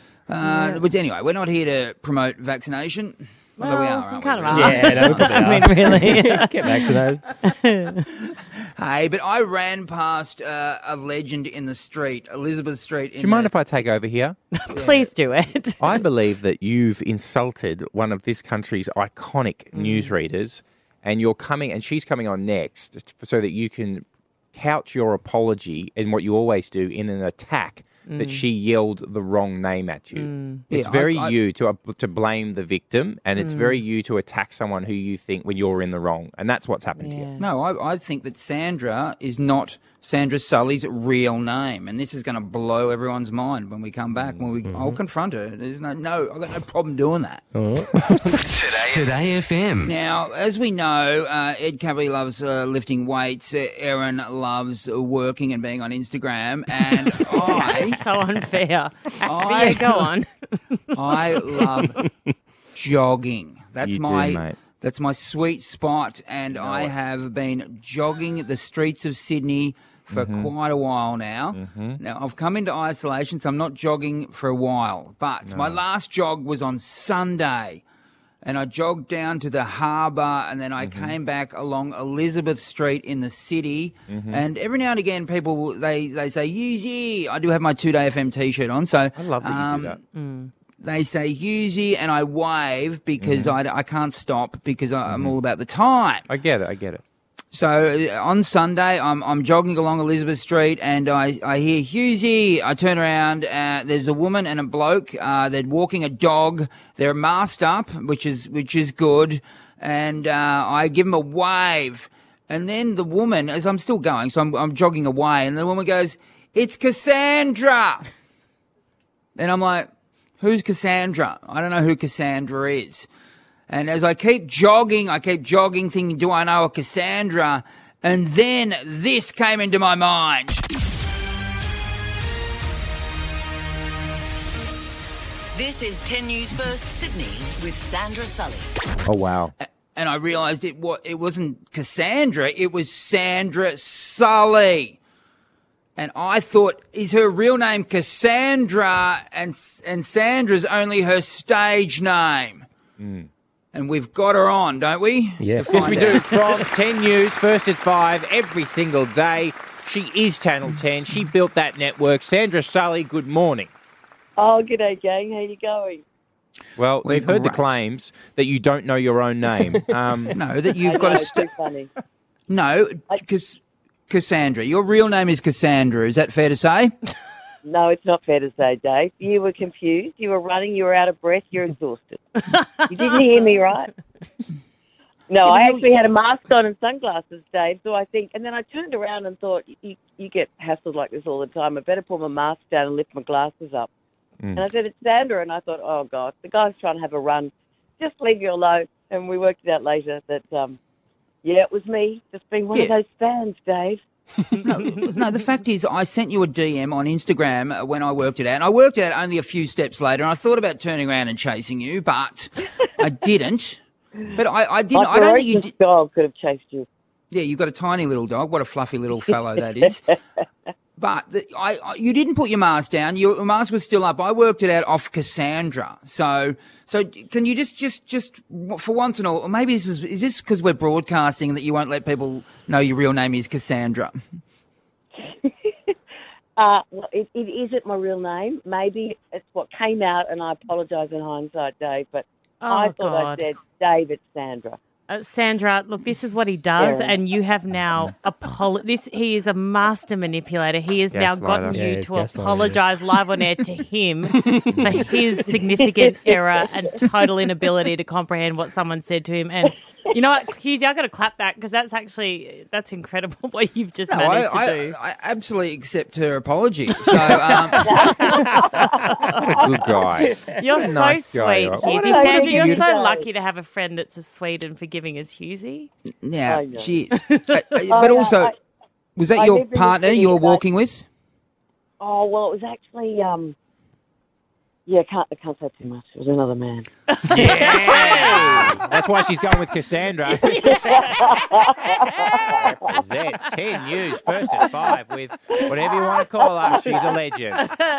Speaker 5: Uh, but anyway, we're not here to promote vaccination. Although we
Speaker 6: Well,
Speaker 5: are, aren't
Speaker 6: kind
Speaker 5: we?
Speaker 6: of
Speaker 5: really?
Speaker 6: are.
Speaker 7: Yeah, no, we probably
Speaker 6: I mean,
Speaker 7: are.
Speaker 6: really.
Speaker 7: Get vaccinated.
Speaker 5: Hey, but I ran past uh, a legend in the street, Elizabeth Street.
Speaker 4: Do you mind if I take over here?
Speaker 6: Please do it.
Speaker 4: I believe that you've insulted one of this country's iconic newsreaders, and you're coming, and she's coming on next, so that you can couch your apology in what you always do in an attack that
Speaker 6: Mm.
Speaker 4: she yelled the wrong name at you.
Speaker 6: Mm.
Speaker 4: It's
Speaker 5: Yeah, I-
Speaker 4: very
Speaker 5: I-
Speaker 4: you to uh, to blame the victim, and it's
Speaker 6: Mm.
Speaker 4: very you to attack someone who you think when you're in the wrong, and that's what's happened here.
Speaker 5: No, I, I think that Sandra is not Sandra Sully's real name, and this is going to blow everyone's mind when we come back. When we, I'll confront her. There's no, no, I've got no problem doing that.
Speaker 17: Today, Today F M.
Speaker 5: Now, as we know, uh, Ed Cavalier loves uh, lifting weights. Uh, Erin loves uh, working and being on Instagram, and I,
Speaker 6: That's so unfair.
Speaker 5: I-
Speaker 6: But yeah, go on.
Speaker 5: I love jogging. That's
Speaker 4: You do,
Speaker 5: my
Speaker 4: mate.
Speaker 5: that's my sweet spot, and I have been jogging the streets of Sydney for
Speaker 4: Mm-hmm.
Speaker 5: quite a while now. Now I've come into isolation, so I'm not jogging for a while. But my last jog was on Sunday. And I jogged down to the harbour, and then I
Speaker 4: Mm-hmm.
Speaker 5: came back along Elizabeth Street in the city.
Speaker 4: Mm-hmm.
Speaker 5: And every now and again, people they they say Yuzi. I do have my Two Day F M T-shirt on, so
Speaker 4: I love that you
Speaker 5: um,
Speaker 4: do that.
Speaker 5: they say Yuzi, and I wave because
Speaker 4: Mm-hmm.
Speaker 5: I, I can't stop because I, I'm all about the time.
Speaker 4: I get it. I get it.
Speaker 5: So uh, on Sunday, I'm I'm jogging along Elizabeth Street, and I, I hear Hughesy. I turn around, uh, there's a woman and a bloke. Uh, they're walking a dog. They're masked up, which is which is good. And uh, I give them a wave, and then the woman, as I'm still going, so I'm I'm jogging away, and the woman goes, "It's Cassandra," and I'm like, "Who's Cassandra? I don't know who Cassandra is." And as I keep jogging, I keep jogging, thinking, do I know a Cassandra? And then this came into my mind.
Speaker 18: This is ten News First Sydney with Sandra Sully.
Speaker 4: Oh wow.
Speaker 5: And I realised it, wa- it wasn't Cassandra, it was Sandra Sully. And I thought, is her real name Cassandra, and, and Sandra's only her stage name?
Speaker 4: Mm.
Speaker 5: And we've got her on, don't we?
Speaker 7: Yes.
Speaker 5: To
Speaker 4: Yes, we
Speaker 5: find
Speaker 4: do.
Speaker 5: out.
Speaker 4: From ten News, first at five, every single day. She is Channel ten. She built that network. Sandra Sully, good morning.
Speaker 19: Oh, g'day, gang. How you going?
Speaker 4: Well,
Speaker 5: We're
Speaker 4: we've heard the
Speaker 5: great.
Speaker 4: claims that you don't know your own name. Um,
Speaker 5: No, that you've
Speaker 19: I
Speaker 5: got
Speaker 19: know,
Speaker 5: to...
Speaker 19: it's
Speaker 5: St-
Speaker 19: too funny.
Speaker 5: no, because Cassandra. Your real name is Cassandra. Is that fair to say?
Speaker 19: No, it's not fair to say, Dave. You were confused. You were running. You were out of breath. You're exhausted. You didn't hear me, right? No, I actually had a mask on and sunglasses, Dave. So I think, and then I turned around and thought, you, you get hassled like this all the time. I better pull my mask down and lift my glasses up.
Speaker 4: Mm.
Speaker 19: And I said, it's Sandra. And I thought, oh, God, the guy's trying to have a run. Just leave you alone. And we worked it out later that, um, yeah, it was me. Just being one of
Speaker 5: Yeah.
Speaker 19: those fans, Dave.
Speaker 5: no, no, the fact is, I sent you a D M on Instagram uh, when I worked it out. And I worked it out only a few steps later, and I thought about turning around and chasing you, but I didn't. But I, I didn't.
Speaker 19: My
Speaker 5: I don't think you
Speaker 19: ferocious
Speaker 5: did.
Speaker 19: dog could have chased you.
Speaker 5: Yeah, you've got a tiny little dog. What a fluffy little fellow that is. But the, I, I, you didn't put your mask down. Your mask was still up. I worked it out off Cassandra. So, so can you just, just, just for once and all, or maybe this is, is this because we're broadcasting that you won't let people know your real name is Cassandra?
Speaker 19: Uh, well, it, it isn't my real name. Maybe it's what came out, and I apologise in hindsight, Dave, but
Speaker 6: Oh,
Speaker 19: I thought
Speaker 6: God.
Speaker 19: I said David Sandra.
Speaker 6: Uh, Sandra, look, this is what he does,
Speaker 19: Yeah.
Speaker 6: and you have now apolo- This he is a master manipulator. He has now
Speaker 4: Gaslighter.
Speaker 6: gotten
Speaker 4: Yeah,
Speaker 6: you
Speaker 4: he's
Speaker 6: to
Speaker 4: gaslighter,
Speaker 6: apologise live on air to him for his significant error and total inability to comprehend what someone said to him. And you know what, Husey, I've got to clap that because that's actually that's incredible what you've just
Speaker 5: No,
Speaker 6: managed
Speaker 5: I,
Speaker 6: to
Speaker 5: I,
Speaker 6: do.
Speaker 5: I absolutely accept her apology. So, um,
Speaker 4: What a good guy.
Speaker 6: You're
Speaker 4: What a
Speaker 6: so
Speaker 4: nice guy,
Speaker 6: sweet,
Speaker 4: right?
Speaker 6: Husey.
Speaker 4: What a
Speaker 6: Sandra, you're so
Speaker 4: beautiful-
Speaker 6: lucky to have a friend that's as sweet and forgiving as Husey.
Speaker 5: yeah,
Speaker 19: I know.
Speaker 5: she is. Uh, uh,
Speaker 19: Oh,
Speaker 5: but
Speaker 19: yeah,
Speaker 5: also,
Speaker 19: I-
Speaker 5: was that
Speaker 19: I
Speaker 5: your
Speaker 19: live in the
Speaker 5: partner
Speaker 19: city
Speaker 5: you were
Speaker 19: and I-
Speaker 5: walking with?
Speaker 19: Oh, well, it was actually, um, yeah, I can't, I can't say too much. It was another man.
Speaker 4: Yeah. That's why she's going with Cassandra. Represent ten News first at five with whatever you want to call her. She's a legend.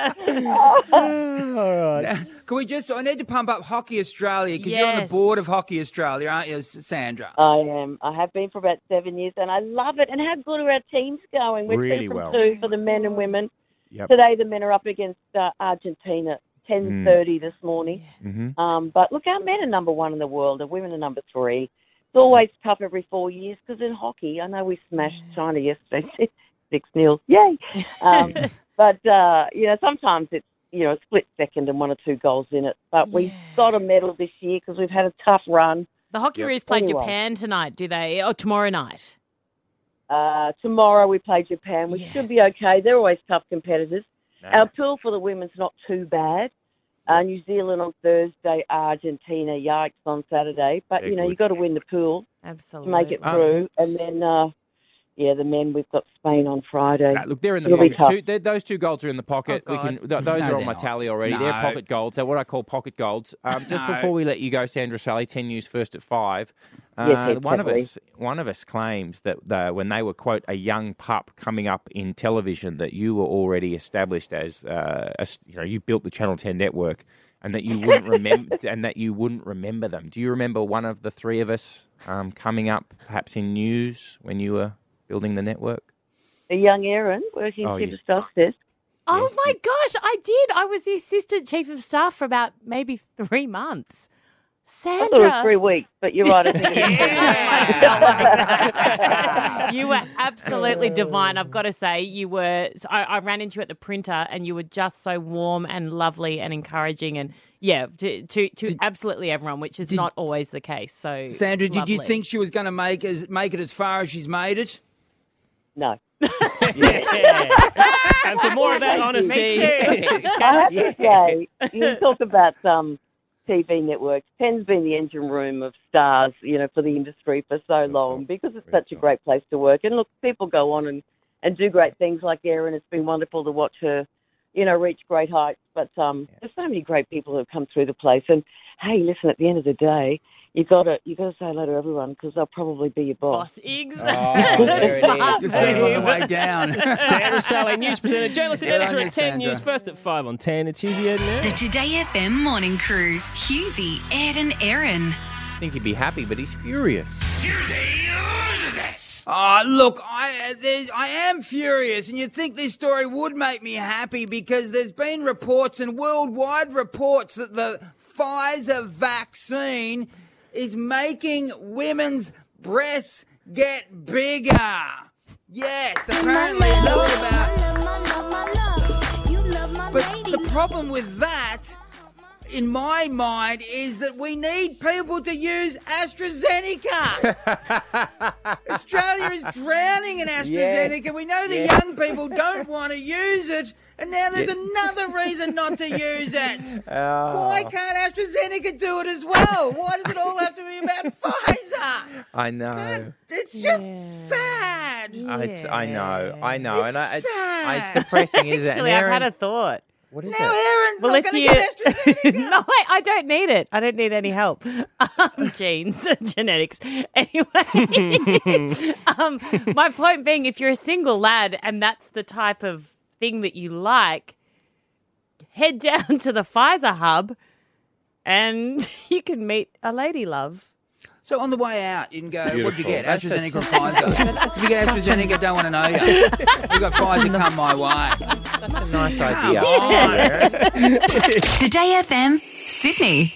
Speaker 5: All right. Can we just? I need to pump up Hockey Australia because you're on the
Speaker 19: Yes.
Speaker 5: board of Hockey Australia, aren't you, Sandra?
Speaker 19: I am. I have been for about seven years, and I love it. And how good are our teams going? We're
Speaker 5: Really
Speaker 19: two from
Speaker 5: well.
Speaker 19: two for the men and women.
Speaker 4: Yep.
Speaker 19: Today, the men are up against uh, Argentina, ten thirty this morning.
Speaker 4: Mm-hmm.
Speaker 19: Um, but look, our men are number one in the world. The women are number three. It's always tough every four years because in hockey, I know we smashed China yesterday, six nil. Yay! Um, but uh, you know, sometimes it's you know a split second and one or two goals in it. But we got a medal this year because we've had a tough run.
Speaker 6: The Hockey
Speaker 19: Yep.
Speaker 6: Roos play
Speaker 19: Anyway.
Speaker 6: Japan tonight, do they? Or tomorrow night?
Speaker 19: Uh, tomorrow we play Japan. We should be okay. They're always tough competitors. Our pool for the women's not too bad. Uh, New Zealand on Thursday, Argentina, yikes on Saturday. But,
Speaker 6: They're
Speaker 19: you know,
Speaker 6: good.
Speaker 19: you've got to win the pool
Speaker 6: Absolutely.
Speaker 19: to make it
Speaker 4: Oh.
Speaker 19: through. And then, uh, yeah, the men, we've got Spain on Friday.
Speaker 4: Nah, look, they're in the
Speaker 19: It'll be
Speaker 4: pocket.
Speaker 19: tough.
Speaker 4: Two, they're- those two golds are in the pocket.
Speaker 6: Oh,
Speaker 4: we can.
Speaker 6: God.
Speaker 4: Th- those
Speaker 5: No,
Speaker 4: are on
Speaker 5: they're
Speaker 4: my
Speaker 5: not.
Speaker 4: tally already. They're
Speaker 5: No.
Speaker 4: pocket golds. They're what I call pocket golds. Um, just
Speaker 5: No.
Speaker 4: before we let you go, Sandra Sally, ten News first at five. Uh,
Speaker 19: Yes, yes,
Speaker 4: one of
Speaker 19: definitely.
Speaker 4: us, one of us claims that the, when they were quote a young pup coming up in television, that you were already established as, uh, a, you know, you built the Channel ten network, and that you wouldn't remember, and that you wouldn't remember them. Do you remember one of the three of us um, coming up, perhaps in news when you were building the network?
Speaker 19: A young Aaron working
Speaker 4: Oh,
Speaker 19: Chief
Speaker 4: yeah.
Speaker 19: of Staff desk.
Speaker 6: Oh my gosh, I did. I was the assistant chief of staff for about maybe three months.
Speaker 19: I thought it was
Speaker 6: Sandra,
Speaker 19: three weeks, but you're right. I think it was
Speaker 6: you were absolutely divine. I've got to say, you were. So I, I ran into you at the printer, and you were just so warm and lovely and encouraging, and yeah, to to, to absolutely everyone, which is not always the case. So,
Speaker 5: Sandra, did you
Speaker 6: lovely.
Speaker 5: think she was going to make as make it as far as she's made it?
Speaker 19: No.
Speaker 7: And for more of that honesty,
Speaker 19: I have to say, you talk about um, T V networks. Ten's been the engine room of stars, you know, for the industry for so long because it's such a great place to work. And look, people go on and, and do great things like Erin. It's been wonderful to watch her, you know, reach great heights. But um, there's so many great people who have come through the place. And hey, listen, at the end of the day, you got to you got to say hello to everyone because they'll probably be your boss.
Speaker 6: Boss, exactly.
Speaker 5: Oh, there it is. You see him on the way down.
Speaker 7: Sandra Sally, news presenter, journalist and
Speaker 5: Good
Speaker 7: editor
Speaker 5: on you,
Speaker 7: at ten
Speaker 5: Sandra.
Speaker 7: News, first at five on ten. It's Husey, Ed and Aaron.
Speaker 3: The Today F M morning crew. Husey, Ed and Aaron.
Speaker 4: I think he'd be happy, but he's furious.
Speaker 5: Oh, look, I there's, I am furious, and you'd think this story would make me happy because there's been reports and worldwide reports that the Pfizer vaccine is making women's breasts get bigger. Yes, apparently it's all about... But the problem with that, in my mind, is that we need people to use AstraZeneca. Australia is drowning in AstraZeneca. We know the
Speaker 4: Yeah.
Speaker 5: young people don't want to use it, and now there's another reason not to use it. Why can't AstraZeneca do it as well? Why does it all have to be about Pfizer?
Speaker 4: I know.
Speaker 5: It's just sad.
Speaker 4: Uh, It's, I know. I know.
Speaker 5: It's
Speaker 4: and I, it's,
Speaker 5: sad.
Speaker 4: it's depressing, isn't it? And
Speaker 6: Actually, I've
Speaker 4: Aaron-
Speaker 6: had a thought.
Speaker 4: What is
Speaker 5: Now
Speaker 4: it?
Speaker 5: Aaron's
Speaker 6: Well,
Speaker 5: not
Speaker 6: if
Speaker 5: going to
Speaker 6: you-
Speaker 5: get AstraZeneca.
Speaker 6: No, I, I don't need it. I don't need any help. Um, genes, genetics. Anyway, um, my point being, if you're a single lad and that's the type of thing that you like, head down to the Pfizer hub and you can meet a lady love.
Speaker 5: So on the way out, you can go, what'd you
Speaker 4: Beautiful.
Speaker 5: get?
Speaker 4: That's
Speaker 5: AstraZeneca
Speaker 4: a-
Speaker 5: or Pfizer? If you get AstraZeneca, don't want to know you. We've got Pfizer come my way.
Speaker 4: That's a nice idea.
Speaker 3: Today F M, Sydney.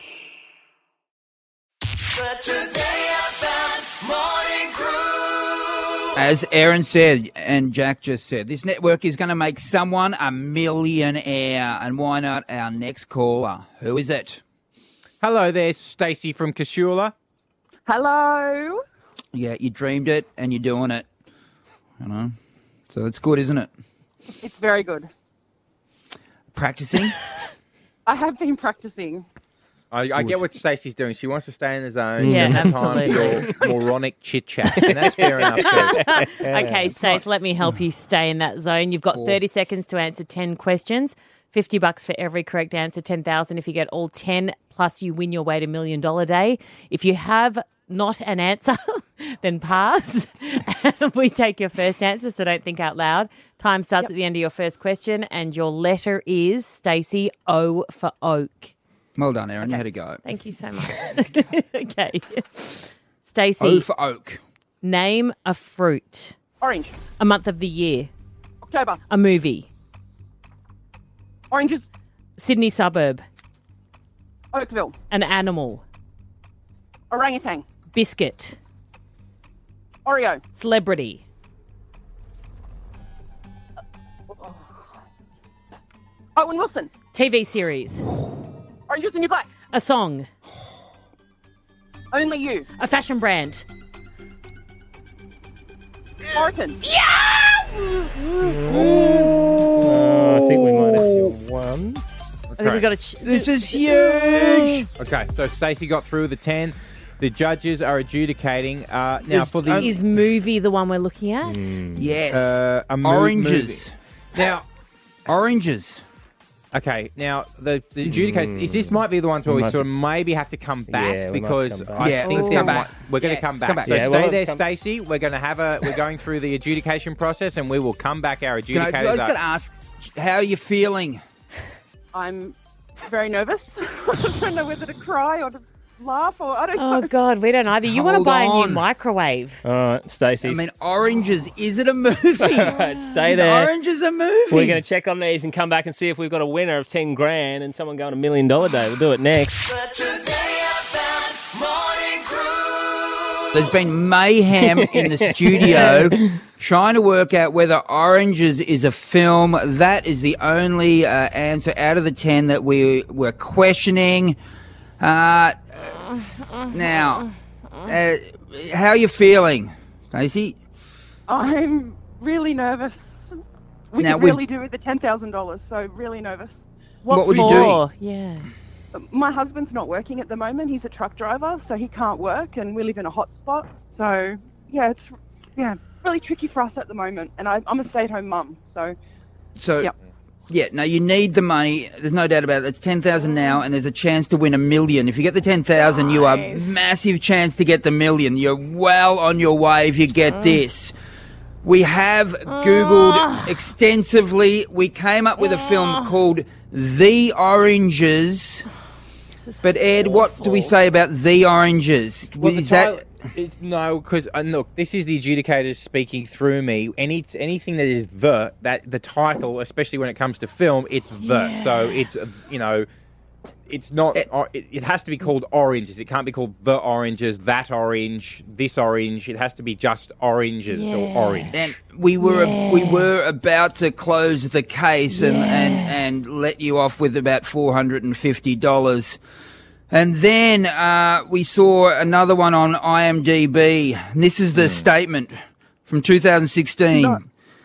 Speaker 1: The Today F M Morning Crew.
Speaker 5: As Aaron said and Jack just said, this network is going to make someone a millionaire. And why not our next caller? Who is it?
Speaker 4: Hello there, Stacey from Casula.
Speaker 9: Hello.
Speaker 5: Yeah, you dreamed it and you're doing it. You know, so it's good, isn't it?
Speaker 20: It's very good.
Speaker 5: Practicing?
Speaker 20: I have been practicing.
Speaker 4: I, I get what Stacey's doing. She wants to stay in the zone.
Speaker 6: Yeah,
Speaker 4: Some time
Speaker 6: absolutely.
Speaker 4: for your moronic chit chat, and that's fair enough too.
Speaker 6: Okay, Stace, let me help you stay in that zone. You've got thirty seconds to answer ten questions. fifty bucks for every correct answer, ten thousand if you get all ten, plus you win your way to Million Dollar Day. If you have not an answer, then pass. We take your first answer, so don't think out loud. Time starts
Speaker 20: Yep.
Speaker 6: at the end of your first question, and your letter is, Stacey, O for Oak.
Speaker 5: Well done, Aaron. You had to go.
Speaker 6: Thank you so much. Okay. Stacey,
Speaker 5: O for Oak.
Speaker 6: name a fruit.
Speaker 20: Orange.
Speaker 6: A month of the year.
Speaker 20: October.
Speaker 6: A movie.
Speaker 20: Oranges.
Speaker 6: Sydney suburb.
Speaker 20: Oakville.
Speaker 6: An animal.
Speaker 20: Orangutan.
Speaker 6: Biscuit.
Speaker 20: Oreo.
Speaker 6: Celebrity.
Speaker 20: Owen Wilson.
Speaker 6: T V series.
Speaker 20: Orange is the New Black.
Speaker 6: A song.
Speaker 20: Only You.
Speaker 6: A fashion brand.
Speaker 20: Orton.
Speaker 7: Oh, I think we might have won.
Speaker 6: I think we got a. Ch-
Speaker 5: This is huge.
Speaker 4: Okay, so Stacey got through the ten. The judges are adjudicating. Uh, now
Speaker 5: Is-
Speaker 4: for the
Speaker 6: Is movie the one we're looking at?
Speaker 5: Yes.
Speaker 4: uh, a mo-
Speaker 5: Oranges.
Speaker 4: movie. Now,
Speaker 5: Oranges.
Speaker 4: okay, now the, the adjudication is this might be the ones where
Speaker 7: We
Speaker 4: we
Speaker 7: might
Speaker 4: sort of maybe have to come back
Speaker 7: Yeah, we might
Speaker 4: because
Speaker 7: come back.
Speaker 4: I
Speaker 5: Yeah,
Speaker 4: think
Speaker 5: let's
Speaker 4: there
Speaker 5: come
Speaker 4: might-
Speaker 5: back.
Speaker 4: we're going to
Speaker 6: Yes.
Speaker 4: come back.
Speaker 5: Come back.
Speaker 4: So
Speaker 7: Yeah,
Speaker 4: stay
Speaker 7: well,
Speaker 4: there,
Speaker 7: come-
Speaker 4: Stacey. We're going to have a we're going through the adjudication process, and we will come back. Our
Speaker 5: Can I, I
Speaker 4: adjudicators
Speaker 5: was
Speaker 4: are-
Speaker 5: going to ask, how are you feeling?
Speaker 20: I'm very nervous. I don't know whether to cry or to laugh or I don't know.
Speaker 6: Oh God, we don't either. You want to
Speaker 5: hold
Speaker 6: buy a
Speaker 5: on.
Speaker 6: new microwave?
Speaker 7: All right, Stacey.
Speaker 5: I mean, Oranges. Is it a movie?
Speaker 7: stay
Speaker 5: Is
Speaker 7: there.
Speaker 5: Oranges a movie?
Speaker 7: We're going to check on these and come back and see if we've got a winner of ten grand and someone going a million dollar day. We'll do it next.
Speaker 1: The Today F M Morning Crew.
Speaker 5: There's been mayhem in the studio trying to work out whether Oranges is a film. That is the only uh, answer out of the ten that we were questioning. Uh, now, uh, how are you feeling, Stacey?
Speaker 20: I'm really nervous. We
Speaker 5: Now,
Speaker 20: could
Speaker 5: we've-
Speaker 20: really do with the ten thousand dollars, so really nervous.
Speaker 5: What would you do?
Speaker 6: for? Yeah.
Speaker 20: My husband's not working at the moment. He's a truck driver, so he can't work, and we live in a hot spot. So, yeah, it's yeah really tricky for us at the moment. And I, I'm a stay-at-home mum, so
Speaker 5: So,
Speaker 20: Yep.
Speaker 5: yeah, no, you need the money. There's no doubt about it. It's ten thousand now, and there's a chance to win a million. If you get the ten thousand, you are massive chance to get the million. You're well on your way if you get this. We have Googled extensively. We came up with a film called The Oranges. But Ed, what do we say about The Oranges?
Speaker 4: Well, the
Speaker 5: is that
Speaker 4: title- it's no, because uh, look, this is the adjudicators speaking through me. Any anything that is the that the title, especially when it comes to film, it's the. So it's uh, you know, it's not. or- It, it has to be called Oranges. It can't be called The Oranges, That Orange, This Orange. It has to be just Oranges or Orange.
Speaker 5: And we were
Speaker 6: Yeah.
Speaker 5: we were about to close the case and, and, and let you off with about four hundred and fifty dollars. And then uh, we saw another one on I M D B. And this is the statement from two thousand sixteen.
Speaker 20: No.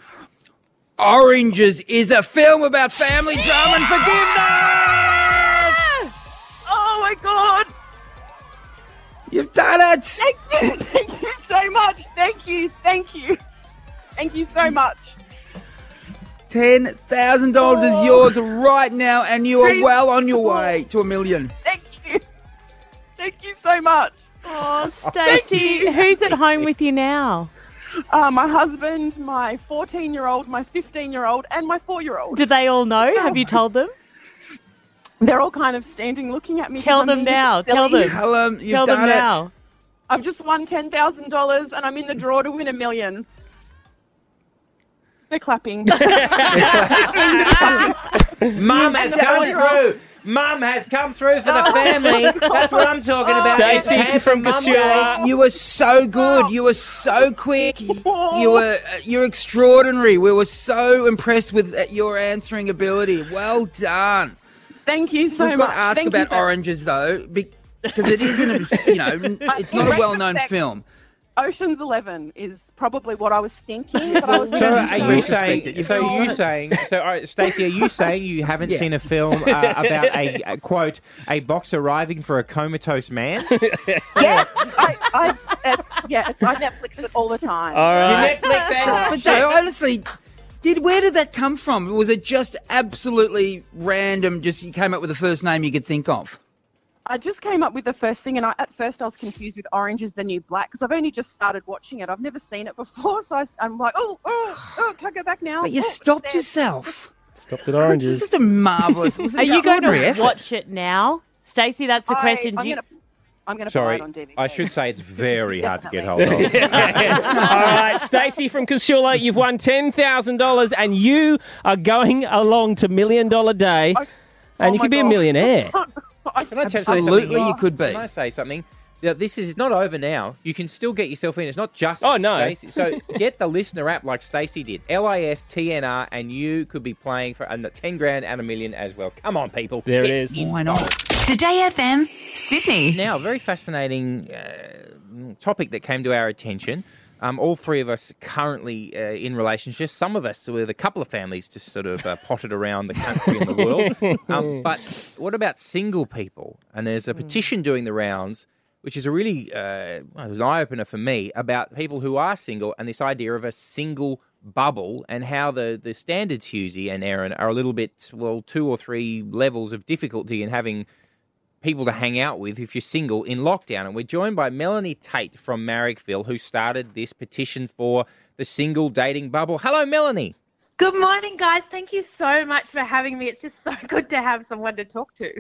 Speaker 5: Oranges is a film about family drama and forgiveness.
Speaker 20: oh my god!
Speaker 5: You've done it.
Speaker 20: Thank you, thank you so much. Thank you, thank you, thank you so much.
Speaker 5: Ten thousand dollars is yours right now, and you are
Speaker 20: Jeez.
Speaker 5: well on your way to a million.
Speaker 20: Thank you, thank you so much.
Speaker 6: Oh, Stacey, who's at home with you now?
Speaker 20: Uh, my husband, my fourteen-year-old, my fifteen-year-old, and my four-year-old.
Speaker 6: Do they all know? Have you told them?
Speaker 20: They're all kind of standing looking at me. 'cause
Speaker 6: Tell
Speaker 20: I'm
Speaker 6: them
Speaker 20: being a
Speaker 6: now.
Speaker 20: bit
Speaker 6: Tell
Speaker 20: silly.
Speaker 6: them.
Speaker 5: Tell them you've
Speaker 6: Tell
Speaker 5: done
Speaker 6: them
Speaker 5: it.
Speaker 6: now.
Speaker 20: I've just won ten thousand dollars and I'm in the draw to win a million. They're clapping.
Speaker 4: Mum has come through. Mum has come through for the family. That's what I'm talking about.
Speaker 7: Stacey
Speaker 4: It's
Speaker 7: from
Speaker 4: Mum
Speaker 7: Casula.
Speaker 4: Day.
Speaker 5: You were so good. You were so quick. You were you're extraordinary. We were so impressed with uh, your answering ability. Well done.
Speaker 20: Thank you so
Speaker 5: We've
Speaker 20: much.
Speaker 5: got to ask
Speaker 20: Thank you
Speaker 5: about
Speaker 20: so-
Speaker 5: Oranges though, because it isn't. You know, it's not a well-known
Speaker 20: retrospect,
Speaker 5: film.
Speaker 20: Ocean's Eleven is probably what I was thinking. But I was
Speaker 4: So
Speaker 20: gonna
Speaker 4: are
Speaker 20: do-
Speaker 4: you
Speaker 5: Retrospect
Speaker 4: saying?
Speaker 5: it.
Speaker 4: So are you saying? So all right, Stacey, are you saying you haven't
Speaker 5: Yeah.
Speaker 4: seen a film uh, about a, a quote a box arriving for a comatose man?
Speaker 20: Yes, I, I, it's, yeah, it's, I Netflix it all the time.
Speaker 7: All right.
Speaker 4: Your Netflix and
Speaker 5: But Joe, honestly, did where did that come from? Was it just absolutely random? Just you came up with the first name you could think of?
Speaker 20: I just came up with the first thing, and I, at first I was confused with Orange is the New Black because I've only just started watching it. I've never seen it before, so I, I'm like, oh, oh, oh, can I go back now?
Speaker 5: But you
Speaker 20: Oh,
Speaker 5: stopped
Speaker 20: there.
Speaker 5: yourself.
Speaker 7: Stopped at Oranges.
Speaker 5: This is a marvelous. It was an
Speaker 6: Are you going
Speaker 5: extraordinary
Speaker 6: to
Speaker 5: effort.
Speaker 6: watch it now? Stacey, that's the
Speaker 20: I-
Speaker 6: question.
Speaker 20: I'm
Speaker 6: Do you-
Speaker 20: gonna, I'm going to buy
Speaker 4: Sorry,
Speaker 20: it on D V D.
Speaker 4: I should say it's very hard to get hold of.
Speaker 7: All right, Stacey from Casula, you've won ten thousand dollars and you are going along to Million Dollar Day and
Speaker 20: oh
Speaker 7: you
Speaker 20: my
Speaker 7: could be a
Speaker 20: God.
Speaker 7: millionaire.
Speaker 4: Can I say
Speaker 5: Absolutely,
Speaker 4: something?
Speaker 5: you could be.
Speaker 4: Can I say something? Yeah, this is not over now. You can still get yourself in. It's not just
Speaker 7: Oh, no.
Speaker 4: Stacey. So get the listener app like Stacey did. L I S T N R, and you could be playing for uh, ten grand and a million as well. Come on, people.
Speaker 7: There it
Speaker 4: Get
Speaker 7: is.
Speaker 5: Why not?
Speaker 3: Today F M, Sydney.
Speaker 4: Now, a very fascinating uh, topic that came to our attention. Um, all three of us currently uh, in relationships. Some of us with a couple of families just sort of uh, potted around the country and the world. Um, but what about single people? And there's a petition doing the rounds, which is a really uh, well, it was an eye-opener for me, about people who are single and this idea of a single bubble and how the, the standards, Husey and Aaron, are a little bit, well, two or three levels of difficulty in having people to hang out with if you're single in lockdown. And we're joined by Melanie Tate from Marrickville, who started this petition for the single dating bubble. Hello, Melanie.
Speaker 21: Good morning, guys. Thank you so much for having me. It's just so good to have someone to talk to.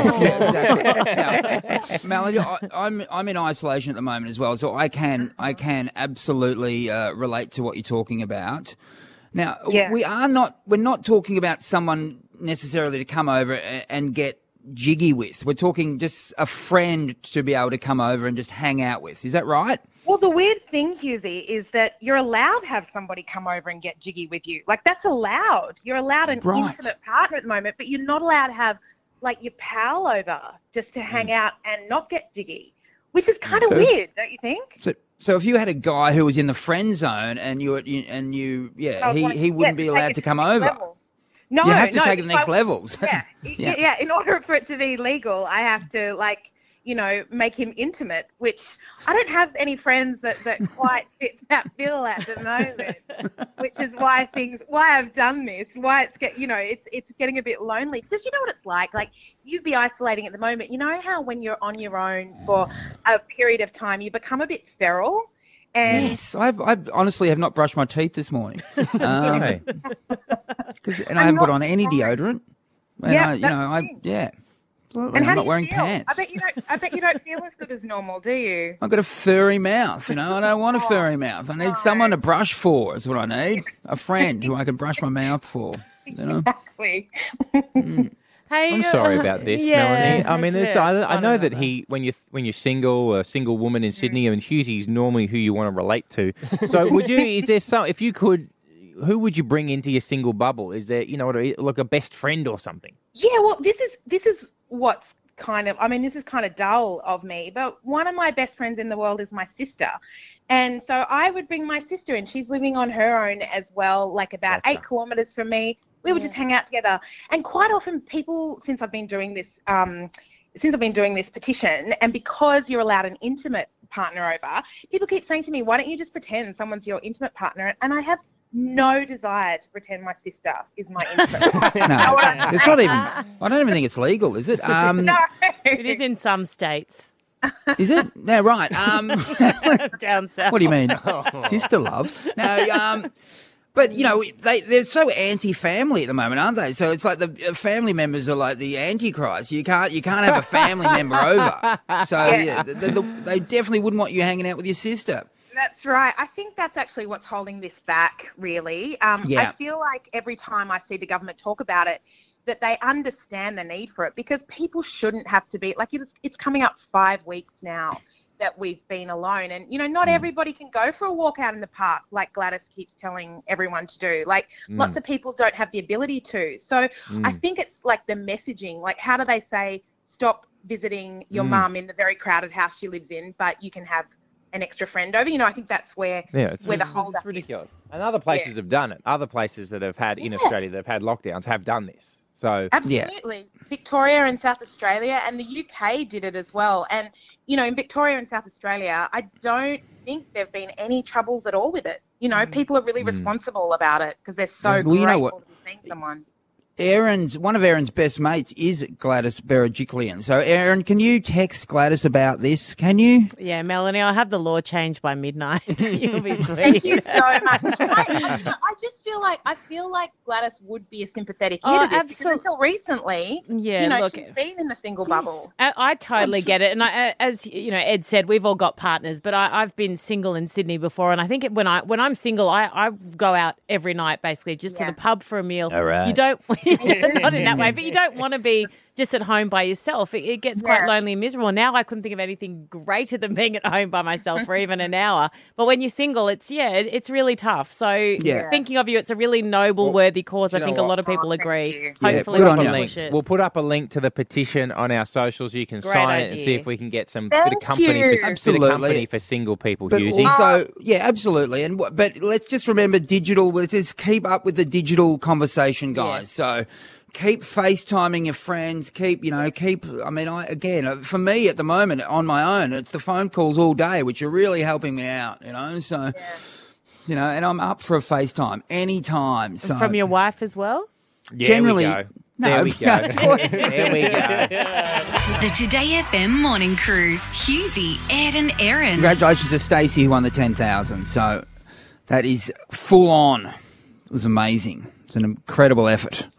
Speaker 5: Yeah, exactly. Now, Melanie, I, I'm I'm in isolation at the moment as well, so I can I can absolutely uh, relate to what you're talking about. Now,
Speaker 21: Yeah.
Speaker 5: we are not we're not talking about someone necessarily to come over and, and get jiggy with. We're talking just a friend to be able to come over and just hang out with. Is that right?
Speaker 21: Well, the weird thing, Husey, is that you're allowed to have somebody come over and get jiggy with you. Like, that's allowed. You're allowed an
Speaker 5: Right.
Speaker 21: intimate partner at the moment, but you're not allowed to have, like, your pal over just to hang out and not get jiggy, which is kind of
Speaker 5: So-
Speaker 21: weird, don't you think?
Speaker 5: So, so if you had a guy who was in the friend zone and you, you and you, yeah,
Speaker 21: I was
Speaker 5: he,
Speaker 21: wanting-
Speaker 5: he wouldn't
Speaker 21: yeah,
Speaker 5: be
Speaker 21: to take
Speaker 5: allowed
Speaker 21: it
Speaker 5: to
Speaker 21: to
Speaker 5: come
Speaker 21: the next
Speaker 5: over.
Speaker 21: level. No,
Speaker 5: you have to
Speaker 21: no,
Speaker 5: take it to the
Speaker 21: if
Speaker 5: next
Speaker 21: I-
Speaker 5: levels.
Speaker 21: Yeah, yeah, yeah. In order for it to be legal, I have to, like, you know, make him intimate, which I don't have any friends that, that quite fit that bill at the moment, which is why things, why I've done this, why it's get, you know, it's it's getting a bit lonely because you know what it's like. Like you'd be isolating at the moment. You know how when you're on your own for a period of time, you become a bit feral. And
Speaker 5: Yes, I, I honestly have not brushed my teeth this morning, um,
Speaker 4: Okay.
Speaker 5: 'cause- and I haven't put on any deodorant. And
Speaker 21: Yeah,
Speaker 5: I, you
Speaker 21: that's
Speaker 5: know,
Speaker 21: the
Speaker 5: I
Speaker 21: thing.
Speaker 5: yeah, Absolutely.
Speaker 21: and how
Speaker 5: I'm
Speaker 21: do
Speaker 5: not
Speaker 21: you
Speaker 5: wearing
Speaker 21: feel?
Speaker 5: pants.
Speaker 21: I bet you don't. I bet you don't feel as good as normal, do you?
Speaker 5: I've got a furry mouth, you know. I don't want a
Speaker 21: Oh,
Speaker 5: furry mouth. I need someone to brush for. Is what I need. A friend who I can brush my mouth for. You know.
Speaker 21: Exactly.
Speaker 6: Hey,
Speaker 4: I'm
Speaker 6: uh,
Speaker 4: sorry about this,
Speaker 6: yeah,
Speaker 4: Melanie. I mean,
Speaker 6: that's
Speaker 4: it's,
Speaker 6: it.
Speaker 4: I, I
Speaker 6: I
Speaker 4: know
Speaker 6: don't
Speaker 4: that
Speaker 6: know.
Speaker 4: he, when you when you're single, a single woman in Sydney, and Hughesy's normally who you want to relate to. So, would you? Is there some? If you could, who would you bring into your single bubble? Is there, you know, like a best friend or something?
Speaker 21: Yeah, well, this is this is what's kind of. I mean, this is kind of dull of me, but one of my best friends in the world is my sister, and so I would bring my sister in. She's living on her own as well, like about eight kilometres from me. We would just hang out together, and quite often people, since I've been doing this, um, since I've been doing this petition, and because you're allowed an intimate partner over, people keep saying to me, "Why don't you just pretend someone's your intimate partner?" And I have no desire to pretend my sister is my intimate partner.
Speaker 5: No, it's not even. I don't even think it's legal, is it? Um,
Speaker 21: No.
Speaker 6: It is in some states.
Speaker 5: Is it? Yeah, right. Um,
Speaker 6: Down south.
Speaker 5: what do you mean, sister love? No. Um, But, you know, they, they're so anti-family at the moment, aren't they? So it's like the uh, family members are like the antichrist. You can't you can't have a family member over. So, yeah,
Speaker 21: Yeah.
Speaker 5: the, the, the, they definitely wouldn't want you hanging out with your sister.
Speaker 21: That's right. I think that's actually what's holding this back, really. Um,
Speaker 5: Yeah.
Speaker 21: I feel like every time I see the government talk about it, that they understand the need for it, because people shouldn't have to be, like, it's, it's coming up five weeks now that we've been alone. And, you know, not everybody can go for a walk out in the park like Gladys keeps telling everyone to do. Like,
Speaker 2: Mm.
Speaker 21: lots of people don't have the ability to. So I
Speaker 2: Mm.
Speaker 21: think it's like the messaging, like, how do they say, stop visiting your
Speaker 4: Mm.
Speaker 21: mum in the very crowded house she lives in, but you can have an extra friend over? You know, I think that's where,
Speaker 4: Yeah, it's,
Speaker 21: where the
Speaker 4: it's,
Speaker 21: hold
Speaker 4: it's
Speaker 21: up is.
Speaker 4: ridiculous. And other places have done it. Other places that have had in
Speaker 21: Yeah.
Speaker 4: Australia that have had lockdowns have done this. So
Speaker 21: Absolutely. Victoria and South Australia, and the U K did it as well. And, you know, in Victoria and South Australia, I don't think there have been any troubles at all with it. You know, people are really
Speaker 5: Mm.
Speaker 21: responsible about it because they're so
Speaker 5: Well, you know
Speaker 21: grateful
Speaker 5: what?
Speaker 21: to be seeing someone.
Speaker 5: Aaron's one of Aaron's best mates is Gladys Berejiklian. So, Aaron, can you text Gladys about this? Can you?
Speaker 6: Yeah, Melanie, I'll have the law changed by midnight. You'll be sweet.
Speaker 21: Thank you so much. I, I, you know, I just feel like I feel like Gladys would be a sympathetic ear
Speaker 6: Oh,
Speaker 21: to this because
Speaker 6: absolute-
Speaker 21: until recently,
Speaker 6: Yeah,
Speaker 21: you know,
Speaker 6: look-
Speaker 21: she's been in the single bubble.
Speaker 6: I, I totally get it, and I, as you know, Ed said, we've all got partners. But I, I've been single in Sydney before, and I think it, when I when I'm single, I, I go out every night basically just to the pub for a meal.
Speaker 4: All right.
Speaker 6: You don't not in that way, but you don't want to be just at home by yourself. It, it gets quite
Speaker 21: Yeah.
Speaker 6: lonely and miserable. Now I couldn't think of anything greater than being at home by myself for even an hour. But when you're single, it's yeah, it, it's really tough. So
Speaker 4: Yeah.
Speaker 6: thinking of you, it's a really noble, worthy cause. I
Speaker 4: you know
Speaker 6: think a
Speaker 4: what?
Speaker 6: lot of people agree.
Speaker 4: Yeah,
Speaker 6: Hopefully,
Speaker 4: put
Speaker 6: we
Speaker 4: on
Speaker 6: can
Speaker 4: a
Speaker 6: push
Speaker 4: link.
Speaker 6: it.
Speaker 4: We'll put up a link to the petition on our socials. You can
Speaker 6: Great
Speaker 4: sign it and see
Speaker 6: idea.
Speaker 4: if we can get some bit of
Speaker 21: Thank
Speaker 4: company
Speaker 21: you.
Speaker 4: for bit of
Speaker 5: Absolutely.
Speaker 4: company for single people.
Speaker 5: But
Speaker 4: Husey.
Speaker 5: also, yeah, absolutely. And wh- but let's just remember digital. Let's just keep up with the digital conversation, guys.
Speaker 6: Yes.
Speaker 5: So keep FaceTiming your friends. Keep, you know, keep. I mean, I again, uh, for me at the moment on my own, it's the phone calls all day, which are really helping me out. You know, so you know, and I'm up for a FaceTime anytime. So
Speaker 6: And from your wife as well.
Speaker 4: Yeah,
Speaker 5: generally,
Speaker 4: we go.
Speaker 5: no,
Speaker 4: There we go.
Speaker 5: that's what-
Speaker 4: There we go.
Speaker 3: The Today F M Morning Crew. Husey, Ed and Aaron.
Speaker 5: Congratulations to Stacey who won the ten thousand. So that is full on. It was amazing. It's an incredible effort.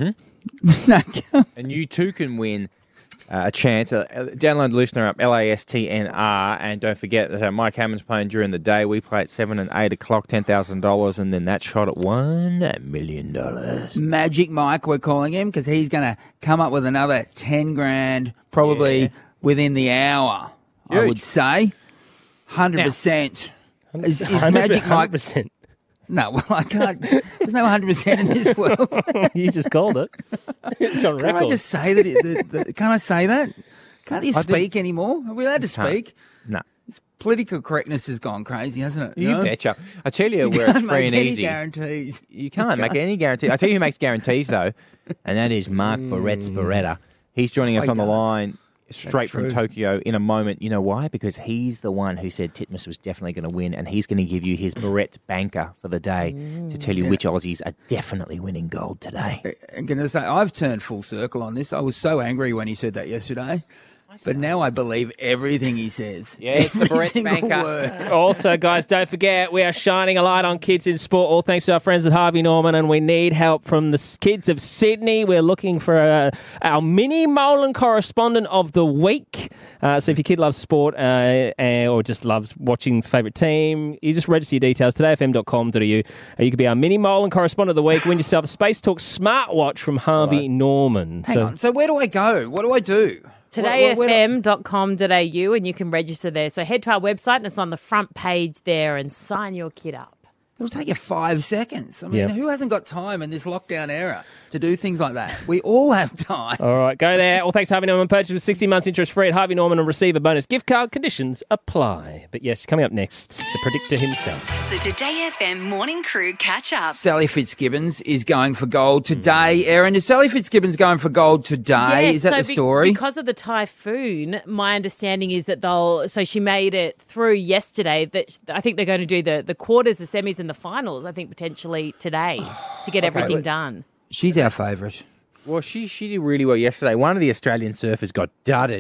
Speaker 4: Mm-hmm. And you too can win uh, a chance. Uh, uh, download the listener up, L A S T N R. And don't forget that uh, Mike Hammond's playing during the day. We play at seven and eight o'clock, ten thousand dollars. And then that shot at one million dollars.
Speaker 5: Magic Mike, we're calling him, because he's going to come up with another ten grand probably
Speaker 4: Yeah.
Speaker 5: within the hour, I
Speaker 4: Huge.
Speaker 5: would say. one hundred percent. Is, is Magic Mike...
Speaker 7: one hundred percent.
Speaker 5: No, well, I can't. There's no one hundred percent in this world.
Speaker 7: You just called it. It's on
Speaker 5: Can
Speaker 7: record.
Speaker 5: I just say that? It, the, the, can I say that? Can't you
Speaker 4: I
Speaker 5: speak
Speaker 4: did-
Speaker 5: anymore? Are we allowed to
Speaker 4: Can't.
Speaker 5: speak?
Speaker 4: No.
Speaker 5: Political correctness has gone crazy, hasn't it?
Speaker 4: You
Speaker 5: know?
Speaker 4: betcha. I tell you,
Speaker 5: You
Speaker 4: where it's
Speaker 5: can't
Speaker 4: free
Speaker 5: make
Speaker 4: and
Speaker 5: any
Speaker 4: easy.
Speaker 5: guarantees.
Speaker 4: You can't make any guarantee. I tell you who makes guarantees, though, and that is Mark Barrett's Beretta. He's joining us
Speaker 5: Oh, he
Speaker 4: on the
Speaker 5: does.
Speaker 4: line straight from
Speaker 5: true.
Speaker 4: Tokyo in a moment. You know why? Because he's the one who said Titmus was definitely going to win, and he's going to give you his Barrett banker for the day to tell you
Speaker 5: Yeah.
Speaker 4: which Aussies are definitely winning gold today.
Speaker 5: I'm going to say I've turned full circle on this. I was so angry when he said that yesterday, but now I believe everything he says.
Speaker 4: Yeah, it's the
Speaker 5: Every
Speaker 4: Barrett's
Speaker 5: single
Speaker 4: banker.
Speaker 5: word.
Speaker 7: Also, guys, don't forget, we are shining a light on kids in sport, all thanks to our friends at Harvey Norman, and we need help from the s- kids of Sydney. We're looking for uh, our mini Molan correspondent of the week. Uh, so if your kid loves sport uh, uh, or just loves watching favourite team, you just register your details, today f m dot com dot a u. Uh, you could be our mini Molan correspondent of the week. Win yourself a Space Talk smartwatch from Harvey Norman.
Speaker 5: Hang
Speaker 7: so,
Speaker 5: on. So where do I go? What do I do?
Speaker 6: today
Speaker 5: Where-
Speaker 6: f
Speaker 5: where- where
Speaker 6: m dot com dot a u and you can register there. So head to our website and it's on the front page there and sign your kid up.
Speaker 5: It'll take you five seconds. I mean,
Speaker 7: Yeah.
Speaker 5: who hasn't got time in this lockdown era to do things like that? We all have time.
Speaker 7: all right, go there. All thanks to Harvey Norman. Purchase with sixty months interest free at Harvey Norman and receive a bonus gift card. Conditions apply. But yes, coming up next, the predictor himself.
Speaker 3: The Today F M Morning Crew catch up.
Speaker 5: Sally Fitzgibbons is going for gold today. Erin, is Sally Fitzgibbons going for gold today?
Speaker 6: Yes,
Speaker 5: is that
Speaker 6: so
Speaker 5: the
Speaker 6: be-
Speaker 5: story?
Speaker 6: because of the typhoon, my understanding is that they'll. So she made it through yesterday. That sh- I think they're going to do the the quarters, the semis, and the finals. I think potentially today to get everything
Speaker 5: but-
Speaker 6: done.
Speaker 5: She's our favourite.
Speaker 4: Well, she she did really well yesterday. One of the Australian surfers got dudded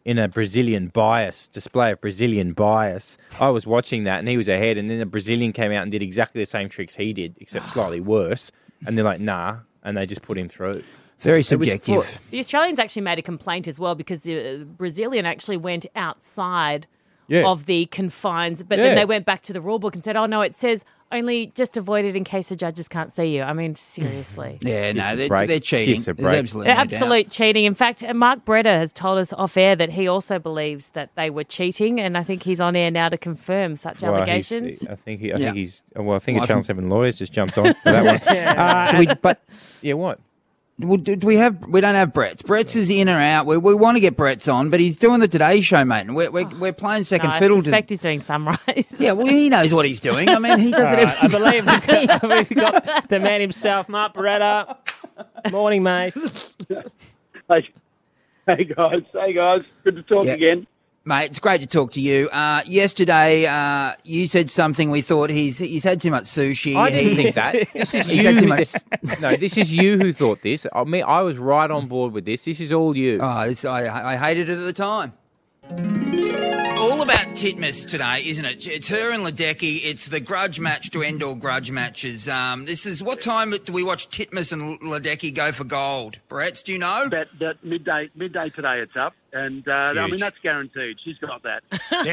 Speaker 4: in a Brazilian bias, display of Brazilian bias. I was watching that and he was ahead, and then the Brazilian came out and did exactly the same tricks he did, except slightly worse. And they're like, nah, and they just put him through.
Speaker 5: Very
Speaker 4: It was
Speaker 5: subjective.
Speaker 4: fu-
Speaker 6: The Australians actually made a complaint as well because the Brazilian actually went outside
Speaker 4: Yeah.
Speaker 6: of the confines, but
Speaker 4: Yeah.
Speaker 6: then they went back to the rule book and said, oh, no, it says only just avoid it in case the judges can't see you. I mean, seriously.
Speaker 5: Yeah,
Speaker 4: Gives
Speaker 5: no,
Speaker 4: a
Speaker 5: they're,
Speaker 4: break.
Speaker 5: they're cheating.
Speaker 4: Gives a
Speaker 5: There's
Speaker 4: break.
Speaker 5: absolutely
Speaker 6: They're
Speaker 5: no doubt.
Speaker 6: absolute cheating. In fact, Mark Breder has told us off air that he also believes that they were cheating, and I think he's on air now to confirm such
Speaker 4: Well, he's-
Speaker 6: allegations.
Speaker 4: I think he, I
Speaker 5: Yeah.
Speaker 4: think he's. Well, I think
Speaker 5: Well,
Speaker 4: a Channel
Speaker 5: from-
Speaker 4: Seven lawyers just jumped on for that one. Uh, do we, but yeah, what?
Speaker 5: Well, do, do we have? We don't have Brett's. Brett's is in or out. We, we want to get Brett's on, but he's doing the Today Show, mate. And we're we're, we're playing second
Speaker 6: No, I
Speaker 5: fiddle.
Speaker 6: suspect
Speaker 5: to,
Speaker 6: he's doing Sunrise.
Speaker 5: yeah, well, he knows what he's doing. I mean, he does
Speaker 7: All
Speaker 5: it
Speaker 7: right, I
Speaker 5: every
Speaker 7: believe we've got, we've got the man himself, Mark Beretta. Morning, mate.
Speaker 2: Hey, hey guys, hey guys, good to talk
Speaker 5: Yeah.
Speaker 2: again.
Speaker 5: Mate, it's great to talk to you. Uh, yesterday, uh, you said something. We thought he's he's had too much sushi.
Speaker 4: I didn't
Speaker 5: He's-
Speaker 4: think that. This is
Speaker 5: he's
Speaker 4: you.
Speaker 5: had too
Speaker 4: who-
Speaker 5: much.
Speaker 4: no, this is you who thought this. I mean, I was right on board with this. This is all you.
Speaker 5: Oh, this, I, I hated it at the time. All about Titmus today, isn't it? It's her and Ledecky. It's the grudge match to end all grudge matches. Um, this is what time do we watch Titmus and Ledecky go for gold? Brett, do you know?
Speaker 2: About that midday, midday today, it's up, and uh, I mean
Speaker 5: Huge.
Speaker 2: that's guaranteed. She's got that.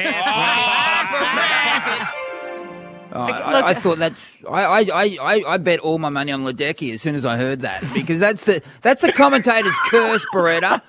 Speaker 5: Oh, I, I thought that's. I, I, I, I- I bet all my money on Ledecky as soon as I heard that because that's the that's the commentator's curse, Beretta.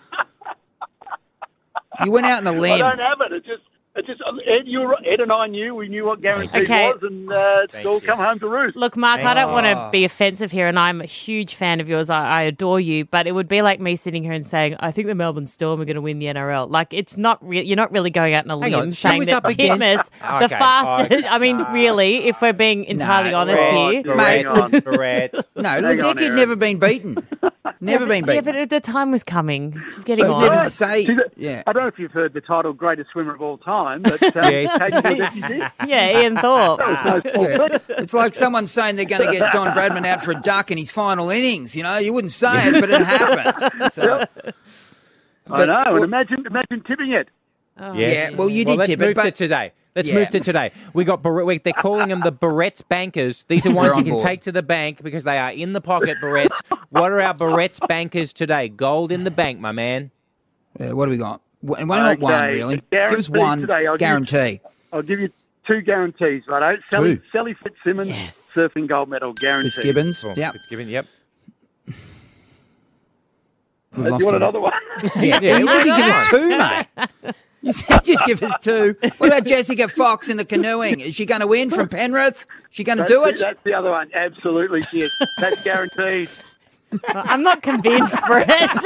Speaker 5: You went out on a
Speaker 2: I
Speaker 5: limb.
Speaker 2: don't have it. It just, it just. Ed, you were, Ed and I knew we knew what guaranteed
Speaker 6: Okay.
Speaker 2: was, and uh, it's
Speaker 6: Thank
Speaker 2: all
Speaker 6: you.
Speaker 2: come home to roost.
Speaker 6: Look, Mark, I don't want to
Speaker 2: Oh.
Speaker 6: be offensive here, and I'm a huge fan of yours. I, I adore you, but it would be like me sitting here and saying, I think the Melbourne Storm are going to win the N R L. Like, it's not real. You're not really going out on a
Speaker 4: Hang
Speaker 6: lim
Speaker 4: on,
Speaker 6: saying
Speaker 4: who was
Speaker 6: that
Speaker 4: up against-
Speaker 6: Titmus, the
Speaker 4: Okay,
Speaker 6: fastest.
Speaker 4: oh,
Speaker 6: I mean, really, if we're being entirely
Speaker 5: No,
Speaker 6: honest
Speaker 5: Brett,
Speaker 6: here.
Speaker 5: Mate,
Speaker 4: Brett.
Speaker 5: No,
Speaker 2: Hang on,
Speaker 5: Ledecky had
Speaker 2: Aaron.
Speaker 5: never been beaten. Never been
Speaker 6: Yeah,
Speaker 5: beaten.
Speaker 6: but the time was coming. She's getting
Speaker 2: So,
Speaker 6: on.
Speaker 2: yeah,
Speaker 5: say-
Speaker 2: she's a-
Speaker 5: yeah.
Speaker 2: I don't know if you've heard the title "Greatest Swimmer of All Time," but um,
Speaker 5: Yeah.
Speaker 2: Katie Ledecky did.
Speaker 6: Yeah, Ian Thorpe.
Speaker 2: That was no small
Speaker 5: Yeah.
Speaker 2: feat.
Speaker 5: It's like someone saying they're going to get Don Bradman out for a duck in his final innings. You know, you wouldn't say it, but it happened. So,
Speaker 2: I
Speaker 5: But-
Speaker 2: know,
Speaker 5: well-
Speaker 2: and imagine, imagine tipping it.
Speaker 6: Oh.
Speaker 5: Yeah, well, you did
Speaker 4: let's
Speaker 5: tip it,
Speaker 4: move to
Speaker 5: but-
Speaker 4: today. Let's
Speaker 5: Yeah.
Speaker 4: move to today. We got Barrett, we- they're calling them the Barrett's bankers. These are
Speaker 5: We're
Speaker 4: ones
Speaker 5: on
Speaker 4: you can
Speaker 5: board.
Speaker 4: take to the bank because they are in the pocket. Barrett's. What are our Barrett's bankers today? Gold in the bank, my man.
Speaker 5: Yeah, what do we got? W- And why not one,
Speaker 2: Okay,
Speaker 5: really? Give
Speaker 2: guaranteed
Speaker 5: us one
Speaker 2: today. I'll give you-
Speaker 5: guarantee.
Speaker 2: I'll give you two guarantees, right? Sally,
Speaker 5: Two.
Speaker 2: Sally Fitzsimmons, surfing gold medal guaranteed.
Speaker 5: Fitzgibbons.
Speaker 4: Oh,
Speaker 5: Yep.
Speaker 4: Fitzgibbon, yep.
Speaker 5: We've
Speaker 2: Uh, do you
Speaker 5: lost
Speaker 2: want
Speaker 5: him.
Speaker 2: another one?
Speaker 5: Yeah,
Speaker 4: Yeah,
Speaker 5: you said you'd
Speaker 4: why
Speaker 5: give
Speaker 4: not?
Speaker 5: us two, mate. You said you'd give us two. What about Jessica Fox in the canoeing? Is she going to win from Penrith? Is she going to
Speaker 2: That's
Speaker 5: do
Speaker 2: the-
Speaker 5: it?
Speaker 2: That's the other one. Absolutely, she is. That's guaranteed.
Speaker 6: I'm not convinced, Brett.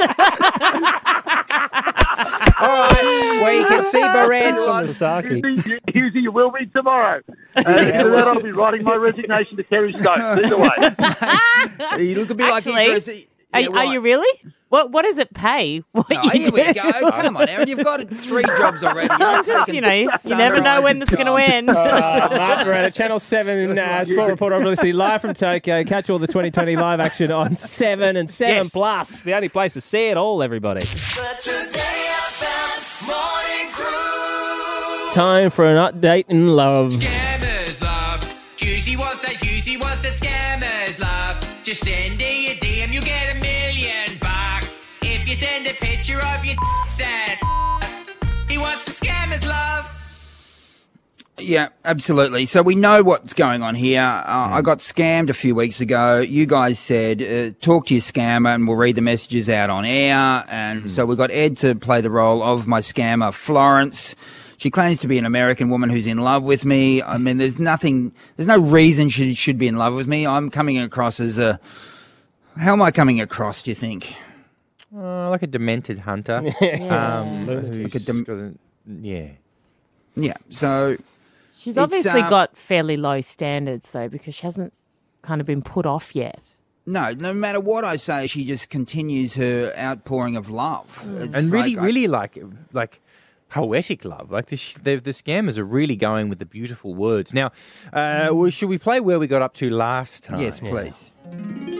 Speaker 4: All right, well, you can see Barrett's.
Speaker 2: Husey, Husey, you will be tomorrow. Uh, after that, I'll be writing my resignation to Kerry Stokes. Either way.
Speaker 5: You look a bit like
Speaker 6: Actually,
Speaker 5: Idris.
Speaker 6: Are,
Speaker 5: Yeah,
Speaker 6: are
Speaker 5: right.
Speaker 6: you really? What What does it pay? What
Speaker 5: Oh,
Speaker 6: you
Speaker 5: here we
Speaker 6: do?
Speaker 5: go. Come on, Aaron. You've got three jobs already. You're
Speaker 6: I'm just,
Speaker 5: taking
Speaker 6: you know, you never know when it's going to end.
Speaker 7: Uh, Mark Beretta, Channel seven uh, Sport Reporter, obviously live from Tokyo. Catch all the twenty twenty live action on seven and seven
Speaker 4: Yes.
Speaker 7: Plus. The only place to see it all, everybody.
Speaker 1: The Today F M Morning Crew.
Speaker 7: Time for an update in love.
Speaker 22: Scammers love. Husey wants that, Husey wants that scammers love. Just send a D M, you get a million bucks. If you send a picture of your sad ass. He wants the scammers love.
Speaker 5: Yeah, absolutely. So we know what's going on here. Uh, I got scammed a few weeks ago. You guys said, uh, talk to your scammer and we'll read the messages out on air. And so we got Ed to play the role of my scammer, Florence. She claims to be an American woman who's in love with me. I mean, there's nothing, there's no reason she should be in love with me. I'm coming across as a, how am I coming across, do you think?
Speaker 4: Uh, like a demented hunter.
Speaker 6: Yeah.
Speaker 4: Um, who's
Speaker 5: Like a dem-
Speaker 4: doesn't, yeah.
Speaker 5: Yeah, so...
Speaker 6: She's
Speaker 5: It's,
Speaker 6: obviously
Speaker 5: uh,
Speaker 6: got fairly low standards, though, because she hasn't kind of been put off yet.
Speaker 5: No, no matter what I say, she just continues her outpouring of love. It's
Speaker 4: And really,
Speaker 5: like I-
Speaker 4: really like, like poetic love. Like the, sh- the the scammers are really going with the beautiful words. Now, uh, well, should we play where we got up to last time?
Speaker 5: Yes, please.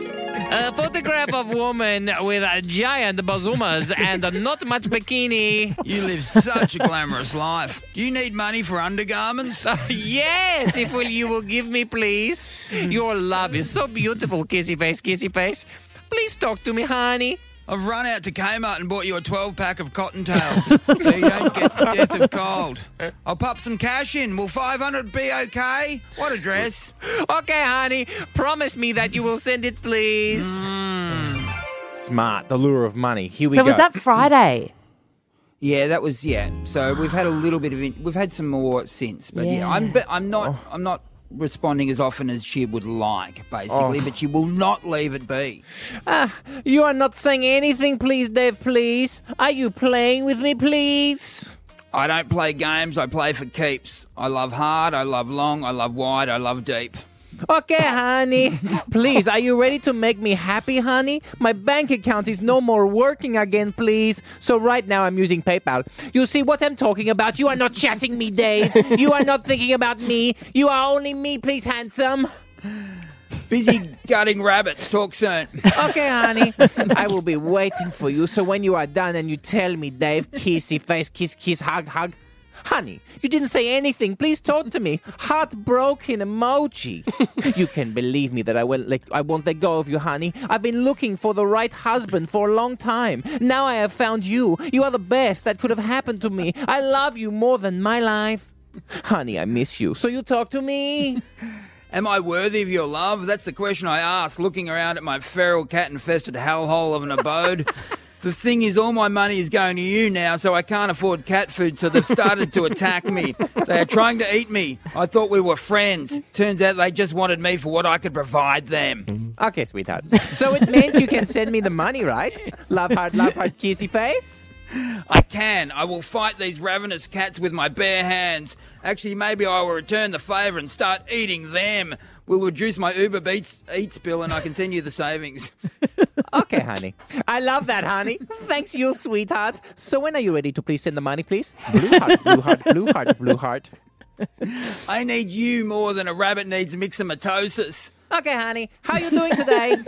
Speaker 4: A photograph of woman with a giant bazumas and not much bikini.
Speaker 5: You live such a glamorous life. Do you need money for undergarments?
Speaker 4: Uh, yes, if will you will give me, please. Your love is so beautiful, kissy face, kissy face. Please talk to me, honey.
Speaker 5: I've run out to Kmart and bought you a twelve-pack of cottontails so you don't get death of cold. I'll pop some cash in. Will five hundred be okay? What address?
Speaker 4: Okay, honey. Promise me that you will send it, please.
Speaker 5: Mm.
Speaker 4: Smart. The lure of money. Here we
Speaker 6: so
Speaker 4: go.
Speaker 6: was that Friday?
Speaker 5: Yeah, that was yeah. So we've had a little bit of in, we've had some more since, but yeah,
Speaker 6: Yeah.
Speaker 5: I'm but I'm not I'm not responding as often as she would like, basically.
Speaker 4: Oh.
Speaker 5: But she will not leave it be.
Speaker 4: Ah, you are not saying anything, please, Dave, please. Are you playing with me, please?
Speaker 5: I don't play games. I play for keeps. I love hard. I love long. I love wide. I love deep.
Speaker 4: Okay, honey. Please, are you ready to make me happy, honey? My bank account is no more working again, please. So right now I'm using PayPal. You see what I'm talking about? You are not chatting me, Dave. You are not thinking about me. You are only me, please, handsome.
Speaker 5: Busy gutting rabbits. Talk soon.
Speaker 4: Okay, honey. I will be waiting for you. So when you are done and you tell me, Dave, kissy face, kiss, kiss, hug, hug. Honey, you didn't say anything. Please talk to me. Heartbroken emoji. You can believe me that I won't let I won't let go of you, honey. I've been looking for the right husband for a long time. Now I have found you. You are the best that could have happened to me. I love you more than my life. Honey, I miss you. So you talk to me.
Speaker 5: Am I worthy of your love? That's the question I ask, looking around at my feral cat-infested hellhole of an abode. The thing is, all my money is going to you now, so I can't afford cat food, so they've started to attack me. They are trying to eat me. I thought we were friends. Turns out they just wanted me for what I could provide them.
Speaker 4: Okay, sweetheart. So it means you can send me the money, right? Love heart, love heart, kissy face?
Speaker 5: I can. I will fight these ravenous cats with my bare hands. Actually, maybe I will return the favour and start eating them. We'll reduce my Uber Eats, Eats bill and I can send you the savings.
Speaker 4: Okay, honey. I love that, honey. Thanks, you sweetheart. So when are you ready to please send the money, please? Blue heart, blue heart, blue heart, blue heart.
Speaker 5: I need you more than a rabbit needs myxomatosis.
Speaker 4: Okay, honey. How you doing today?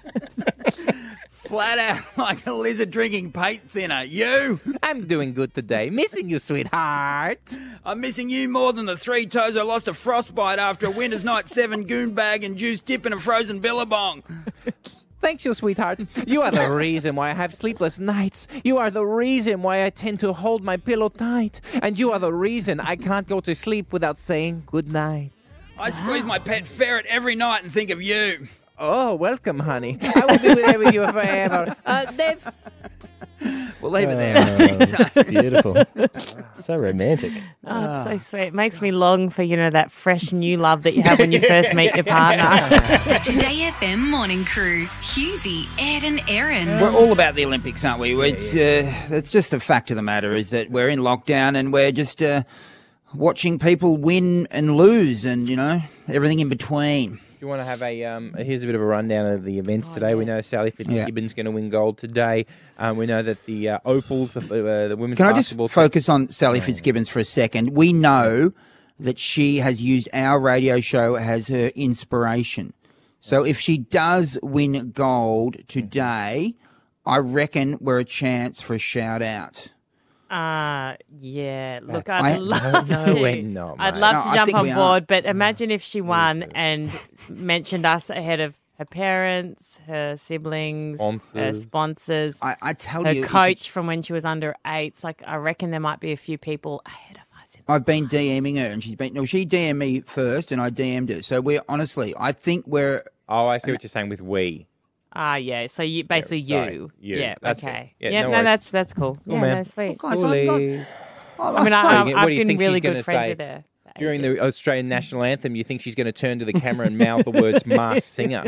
Speaker 5: Flat out like a lizard drinking paint thinner. You?
Speaker 4: I'm doing good today. Missing you, sweetheart.
Speaker 5: I'm missing you more than the three toes I lost to frostbite after a winter's night seven goon bag and juice dip in a frozen billabong.
Speaker 4: Thanks, you sweetheart. You are the reason why I have sleepless nights. You are the reason why I tend to hold my pillow tight. And you are the reason I can't go to sleep without saying good night.
Speaker 5: I squeeze my pet ferret every night and think of you.
Speaker 4: Oh, welcome, honey. I will be there with you forever. Uh, Dave.
Speaker 5: We'll leave it there.
Speaker 7: That's beautiful. So romantic.
Speaker 6: Oh, it's so sweet. It makes me long for, you know, that fresh new love that you have when you first meet your partner.
Speaker 3: The Today F M Morning Crew, Husey, Ed and Erin.
Speaker 5: We're all about the Olympics, aren't we? It's, uh, it's just the fact of the matter is that we're in lockdown and we're just uh, watching people win and lose and, you know, everything in between.
Speaker 4: Do you want to have a, um, here's a bit of a rundown of the events
Speaker 6: Oh,
Speaker 4: today.
Speaker 6: yes.
Speaker 4: We know Sally Fitzgibbon's going to win gold today. Um, we know that the uh, Opals, the, uh, the women's
Speaker 5: Can I just
Speaker 4: basketball
Speaker 5: focus on Sally Fitzgibbons for a second? We know that she has used our radio show as her inspiration. So if she does win gold today, I reckon we're a chance for a shout out.
Speaker 6: Uh, yeah. Look,
Speaker 4: That's-
Speaker 6: I'd
Speaker 5: I-
Speaker 6: love
Speaker 4: No,
Speaker 6: to.
Speaker 4: we're not,
Speaker 6: I'd
Speaker 4: mate.
Speaker 6: love
Speaker 5: No,
Speaker 6: to
Speaker 5: I
Speaker 6: jump
Speaker 5: think
Speaker 6: on
Speaker 5: we are.
Speaker 6: board, but imagine if she won and mentioned us ahead of her parents, her siblings, her
Speaker 4: Sponsors.
Speaker 6: sponsors,
Speaker 5: I, I tell
Speaker 6: her
Speaker 5: you, it's-
Speaker 6: coach from when she was under eights. Like, I reckon there might be a few people ahead of us. In
Speaker 5: I've been DMing her and she's been, no, she D M'd me first and I D M'd her. So we're honestly, I think we're,
Speaker 4: Oh, I see what you're saying with we.
Speaker 6: Ah, yeah. So you basically
Speaker 4: sorry,
Speaker 6: you.
Speaker 4: you.
Speaker 6: Yeah.
Speaker 4: That's
Speaker 6: okay.
Speaker 4: fair. Yeah,
Speaker 6: Yeah.
Speaker 4: no
Speaker 6: no,
Speaker 4: worries.
Speaker 6: that's that's cool.
Speaker 4: Cool,
Speaker 6: yeah.
Speaker 4: man.
Speaker 6: No, sweet.
Speaker 5: guys, I'm not-
Speaker 4: Coolies.
Speaker 6: I mean, I,
Speaker 4: What do
Speaker 6: I've,
Speaker 4: you-
Speaker 6: I've
Speaker 4: what do you
Speaker 6: been
Speaker 4: think
Speaker 6: really
Speaker 4: she's
Speaker 6: good
Speaker 4: gonna
Speaker 6: friends
Speaker 4: say?
Speaker 6: with her. for
Speaker 4: During
Speaker 6: ages.
Speaker 4: the Australian national anthem, you think she's going to turn to the camera and mouth the words Masked Singer?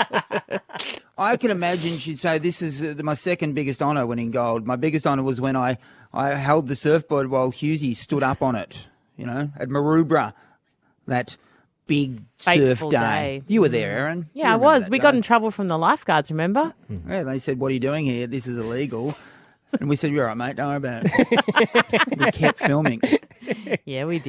Speaker 5: I can imagine she'd say, this is uh, my second biggest honour winning gold. My biggest honour was when I, I held the surfboard while Husey stood up on it, you know, at Maroubra, that big
Speaker 6: Fateful
Speaker 5: surf day.
Speaker 6: day.
Speaker 5: You were there, Erin.
Speaker 6: Yeah, I was. We got in trouble from the lifeguards, remember?
Speaker 5: Yeah, they said, what are you doing here? This is illegal. And we said, you're all right, mate. Don't worry about it. We kept filming.
Speaker 6: Yeah, we did.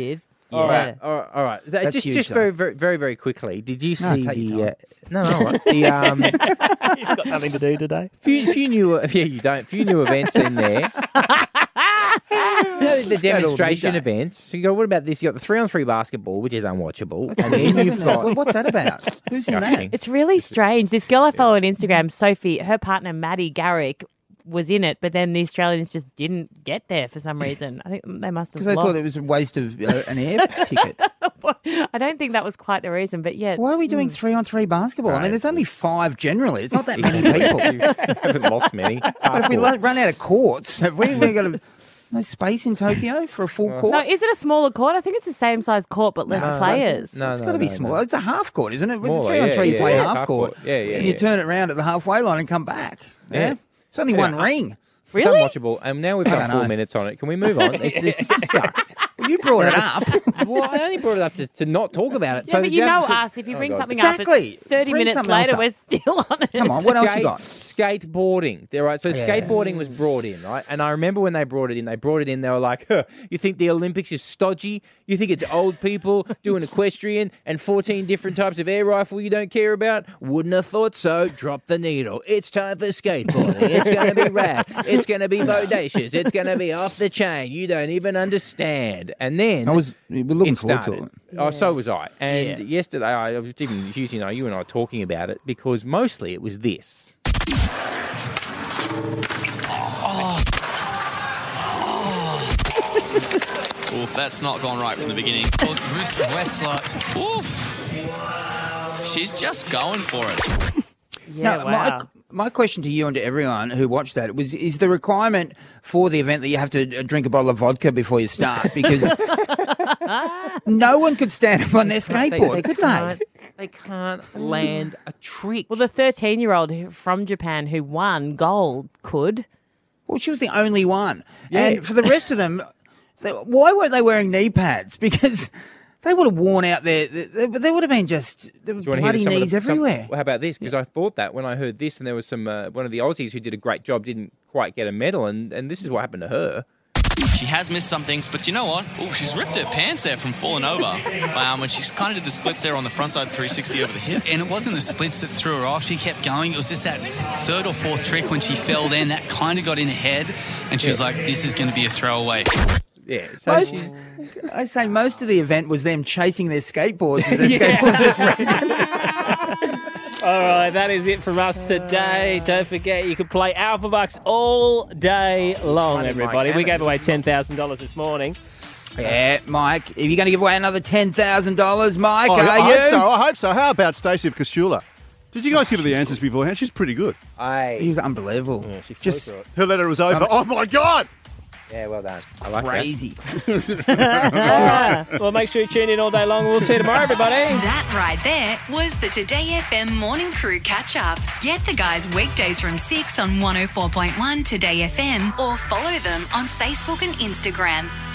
Speaker 4: All
Speaker 6: Yeah.
Speaker 4: right, all right, all right. Th-
Speaker 5: That's
Speaker 4: just,
Speaker 5: huge,
Speaker 4: just
Speaker 5: though.
Speaker 4: very, very, very, very quickly. Did you
Speaker 5: No,
Speaker 4: see
Speaker 5: take your
Speaker 4: the? Uh,
Speaker 5: time.
Speaker 4: no, no, all right. the um,
Speaker 7: You've got nothing to do today.
Speaker 4: few, few new, yeah, you don't. Few new events in there. You know, the demonstration
Speaker 5: midday.
Speaker 4: events. So you go, what about this? You got the three on three basketball, which is unwatchable, and then you've got.
Speaker 5: Well, what's that about? Who's in that?
Speaker 4: Disgusting.
Speaker 6: It's really strange. This girl I follow on Instagram, Sophie, her partner Maddie Garrick was in it, but then the Australians just didn't get there for some reason. I think they must have
Speaker 5: Because they
Speaker 6: lost.
Speaker 5: thought it was a waste of uh, an air ticket.
Speaker 6: I don't think that was quite the reason, but yeah.
Speaker 5: Why are we
Speaker 6: it's-
Speaker 5: doing three on three basketball? I mean,
Speaker 4: Right.
Speaker 5: there's only five generally. It's not that many people.
Speaker 4: You haven't lost many.
Speaker 5: But if we lo- run out of courts, have we, we got a, no space in Tokyo for a full court?
Speaker 6: No, is it a smaller court? I think it's the same size court, but less
Speaker 5: No,
Speaker 6: players.
Speaker 4: No,
Speaker 5: It's
Speaker 4: no,
Speaker 5: got to be
Speaker 4: no,
Speaker 5: small.
Speaker 4: no.
Speaker 5: It's a half court, isn't it? With
Speaker 4: Smaller,
Speaker 5: three on
Speaker 4: yeah,
Speaker 5: three, you
Speaker 4: yeah,
Speaker 5: play
Speaker 4: yeah,
Speaker 5: half,
Speaker 4: half
Speaker 5: court.
Speaker 4: court. Yeah, yeah,
Speaker 5: And you
Speaker 4: yeah.
Speaker 5: turn it around at the halfway line and come back. Yeah.
Speaker 4: Yeah.
Speaker 5: It's only
Speaker 4: Yeah.
Speaker 5: one ring.
Speaker 4: It's
Speaker 6: Really?
Speaker 4: unwatchable, and now we've
Speaker 5: I
Speaker 4: got
Speaker 5: don't
Speaker 4: four
Speaker 5: know.
Speaker 4: minutes on it. Can we move on? It's, this sucks.
Speaker 5: Well, you brought it up.
Speaker 4: Well, I only brought it up to, to not talk about it.
Speaker 6: Yeah,
Speaker 4: so
Speaker 6: but
Speaker 4: the
Speaker 6: you know
Speaker 4: Jab-
Speaker 6: us. If you
Speaker 4: Oh,
Speaker 6: bring
Speaker 4: God.
Speaker 6: something
Speaker 5: Exactly.
Speaker 6: up, it's thirty
Speaker 5: Bring
Speaker 6: minutes
Speaker 5: something else
Speaker 6: later,
Speaker 5: up.
Speaker 6: we're still on it.
Speaker 5: Come on, what else you
Speaker 4: Skate-
Speaker 5: got?
Speaker 4: Skateboarding. There, right. So
Speaker 5: Yeah.
Speaker 4: skateboarding was brought in, right? And I remember when they brought it in, they brought it in. They were like, huh, "You think the Olympics is stodgy? You think it's old people doing equestrian and fourteen different types of air rifle you don't care about? Wouldn't have thought so. Drop the needle. It's time for skateboarding. It's going to be rad. It's going to be bodacious. It's going to be off the chain. You don't even understand." And then
Speaker 5: I was we were looking
Speaker 4: it
Speaker 5: forward to
Speaker 4: started.
Speaker 5: it.
Speaker 4: Oh, so was I. And
Speaker 6: Yeah.
Speaker 4: yesterday, I was even Hughes, you know, you and I were talking about it because mostly it was this.
Speaker 11: Oof, that's not gone right from the beginning. Oh, Bruce Wetslot. Oof. She's just going for it.
Speaker 6: Yeah,
Speaker 5: no,
Speaker 6: wow.
Speaker 5: my, my question to you and to everyone who watched that was: is the requirement for the event that you have to uh, drink a bottle of vodka before you start? Because no one could stand up on their skateboard, could they?
Speaker 4: can't, they can't land a trick.
Speaker 6: Well, the thirteen-year-old who- from Japan who won gold could.
Speaker 5: Well, she was the only one,
Speaker 4: Yeah.
Speaker 5: and for the rest of them, they, why weren't they wearing knee pads? Because they would have worn out their. They, they would have been just there were
Speaker 4: Do you wanna hear
Speaker 5: bloody
Speaker 4: some of
Speaker 5: knees
Speaker 4: the- some-
Speaker 5: everywhere.
Speaker 4: well, how about this? Because I thought that when I heard this, and there was some uh, one of the Aussies who did a great job didn't quite get a medal, and, and this is what happened to her.
Speaker 11: She has missed some things, but you know what? Oh, she's ripped her pants there from falling over. Um, when she kind of did the splits there on the front side three sixty over the hip.
Speaker 13: And it wasn't the splits that threw her off. She kept going. It was just that third or fourth trick when she fell then that kind of got in her head. And she was
Speaker 4: Yeah.
Speaker 13: like, this is going to be a throwaway.
Speaker 4: Yeah, so
Speaker 5: Most, I say most of the event was them chasing their skateboards. With their skateboards just ran.
Speaker 7: All right, that is it from us today. Don't forget, you can play Alpha Bucks all day long,
Speaker 4: Money,
Speaker 7: everybody.
Speaker 4: Mike,
Speaker 7: We
Speaker 4: Hammond.
Speaker 7: gave away ten thousand dollars this morning.
Speaker 5: Yeah, Mike. Are you going to give away another ten thousand dollars, Mike?
Speaker 23: Oh,
Speaker 5: are
Speaker 23: I
Speaker 5: you?
Speaker 23: hope so. I hope so. How about Stacey of Kostula? Did you guys give her the answers beforehand? She's pretty good.
Speaker 5: He was unbelievable.
Speaker 7: Yeah, she flew
Speaker 5: Just
Speaker 7: through it.
Speaker 23: Her letter was over. Oh, my God!
Speaker 4: yeah, well done. I like
Speaker 5: crazy.
Speaker 7: Well, make sure you tune in all day long. We'll see you tomorrow, everybody.
Speaker 3: That right there was the Today F M Morning Crew Catch Up. Get the guys weekdays from six on one oh four point one Today F M or follow them on Facebook and Instagram.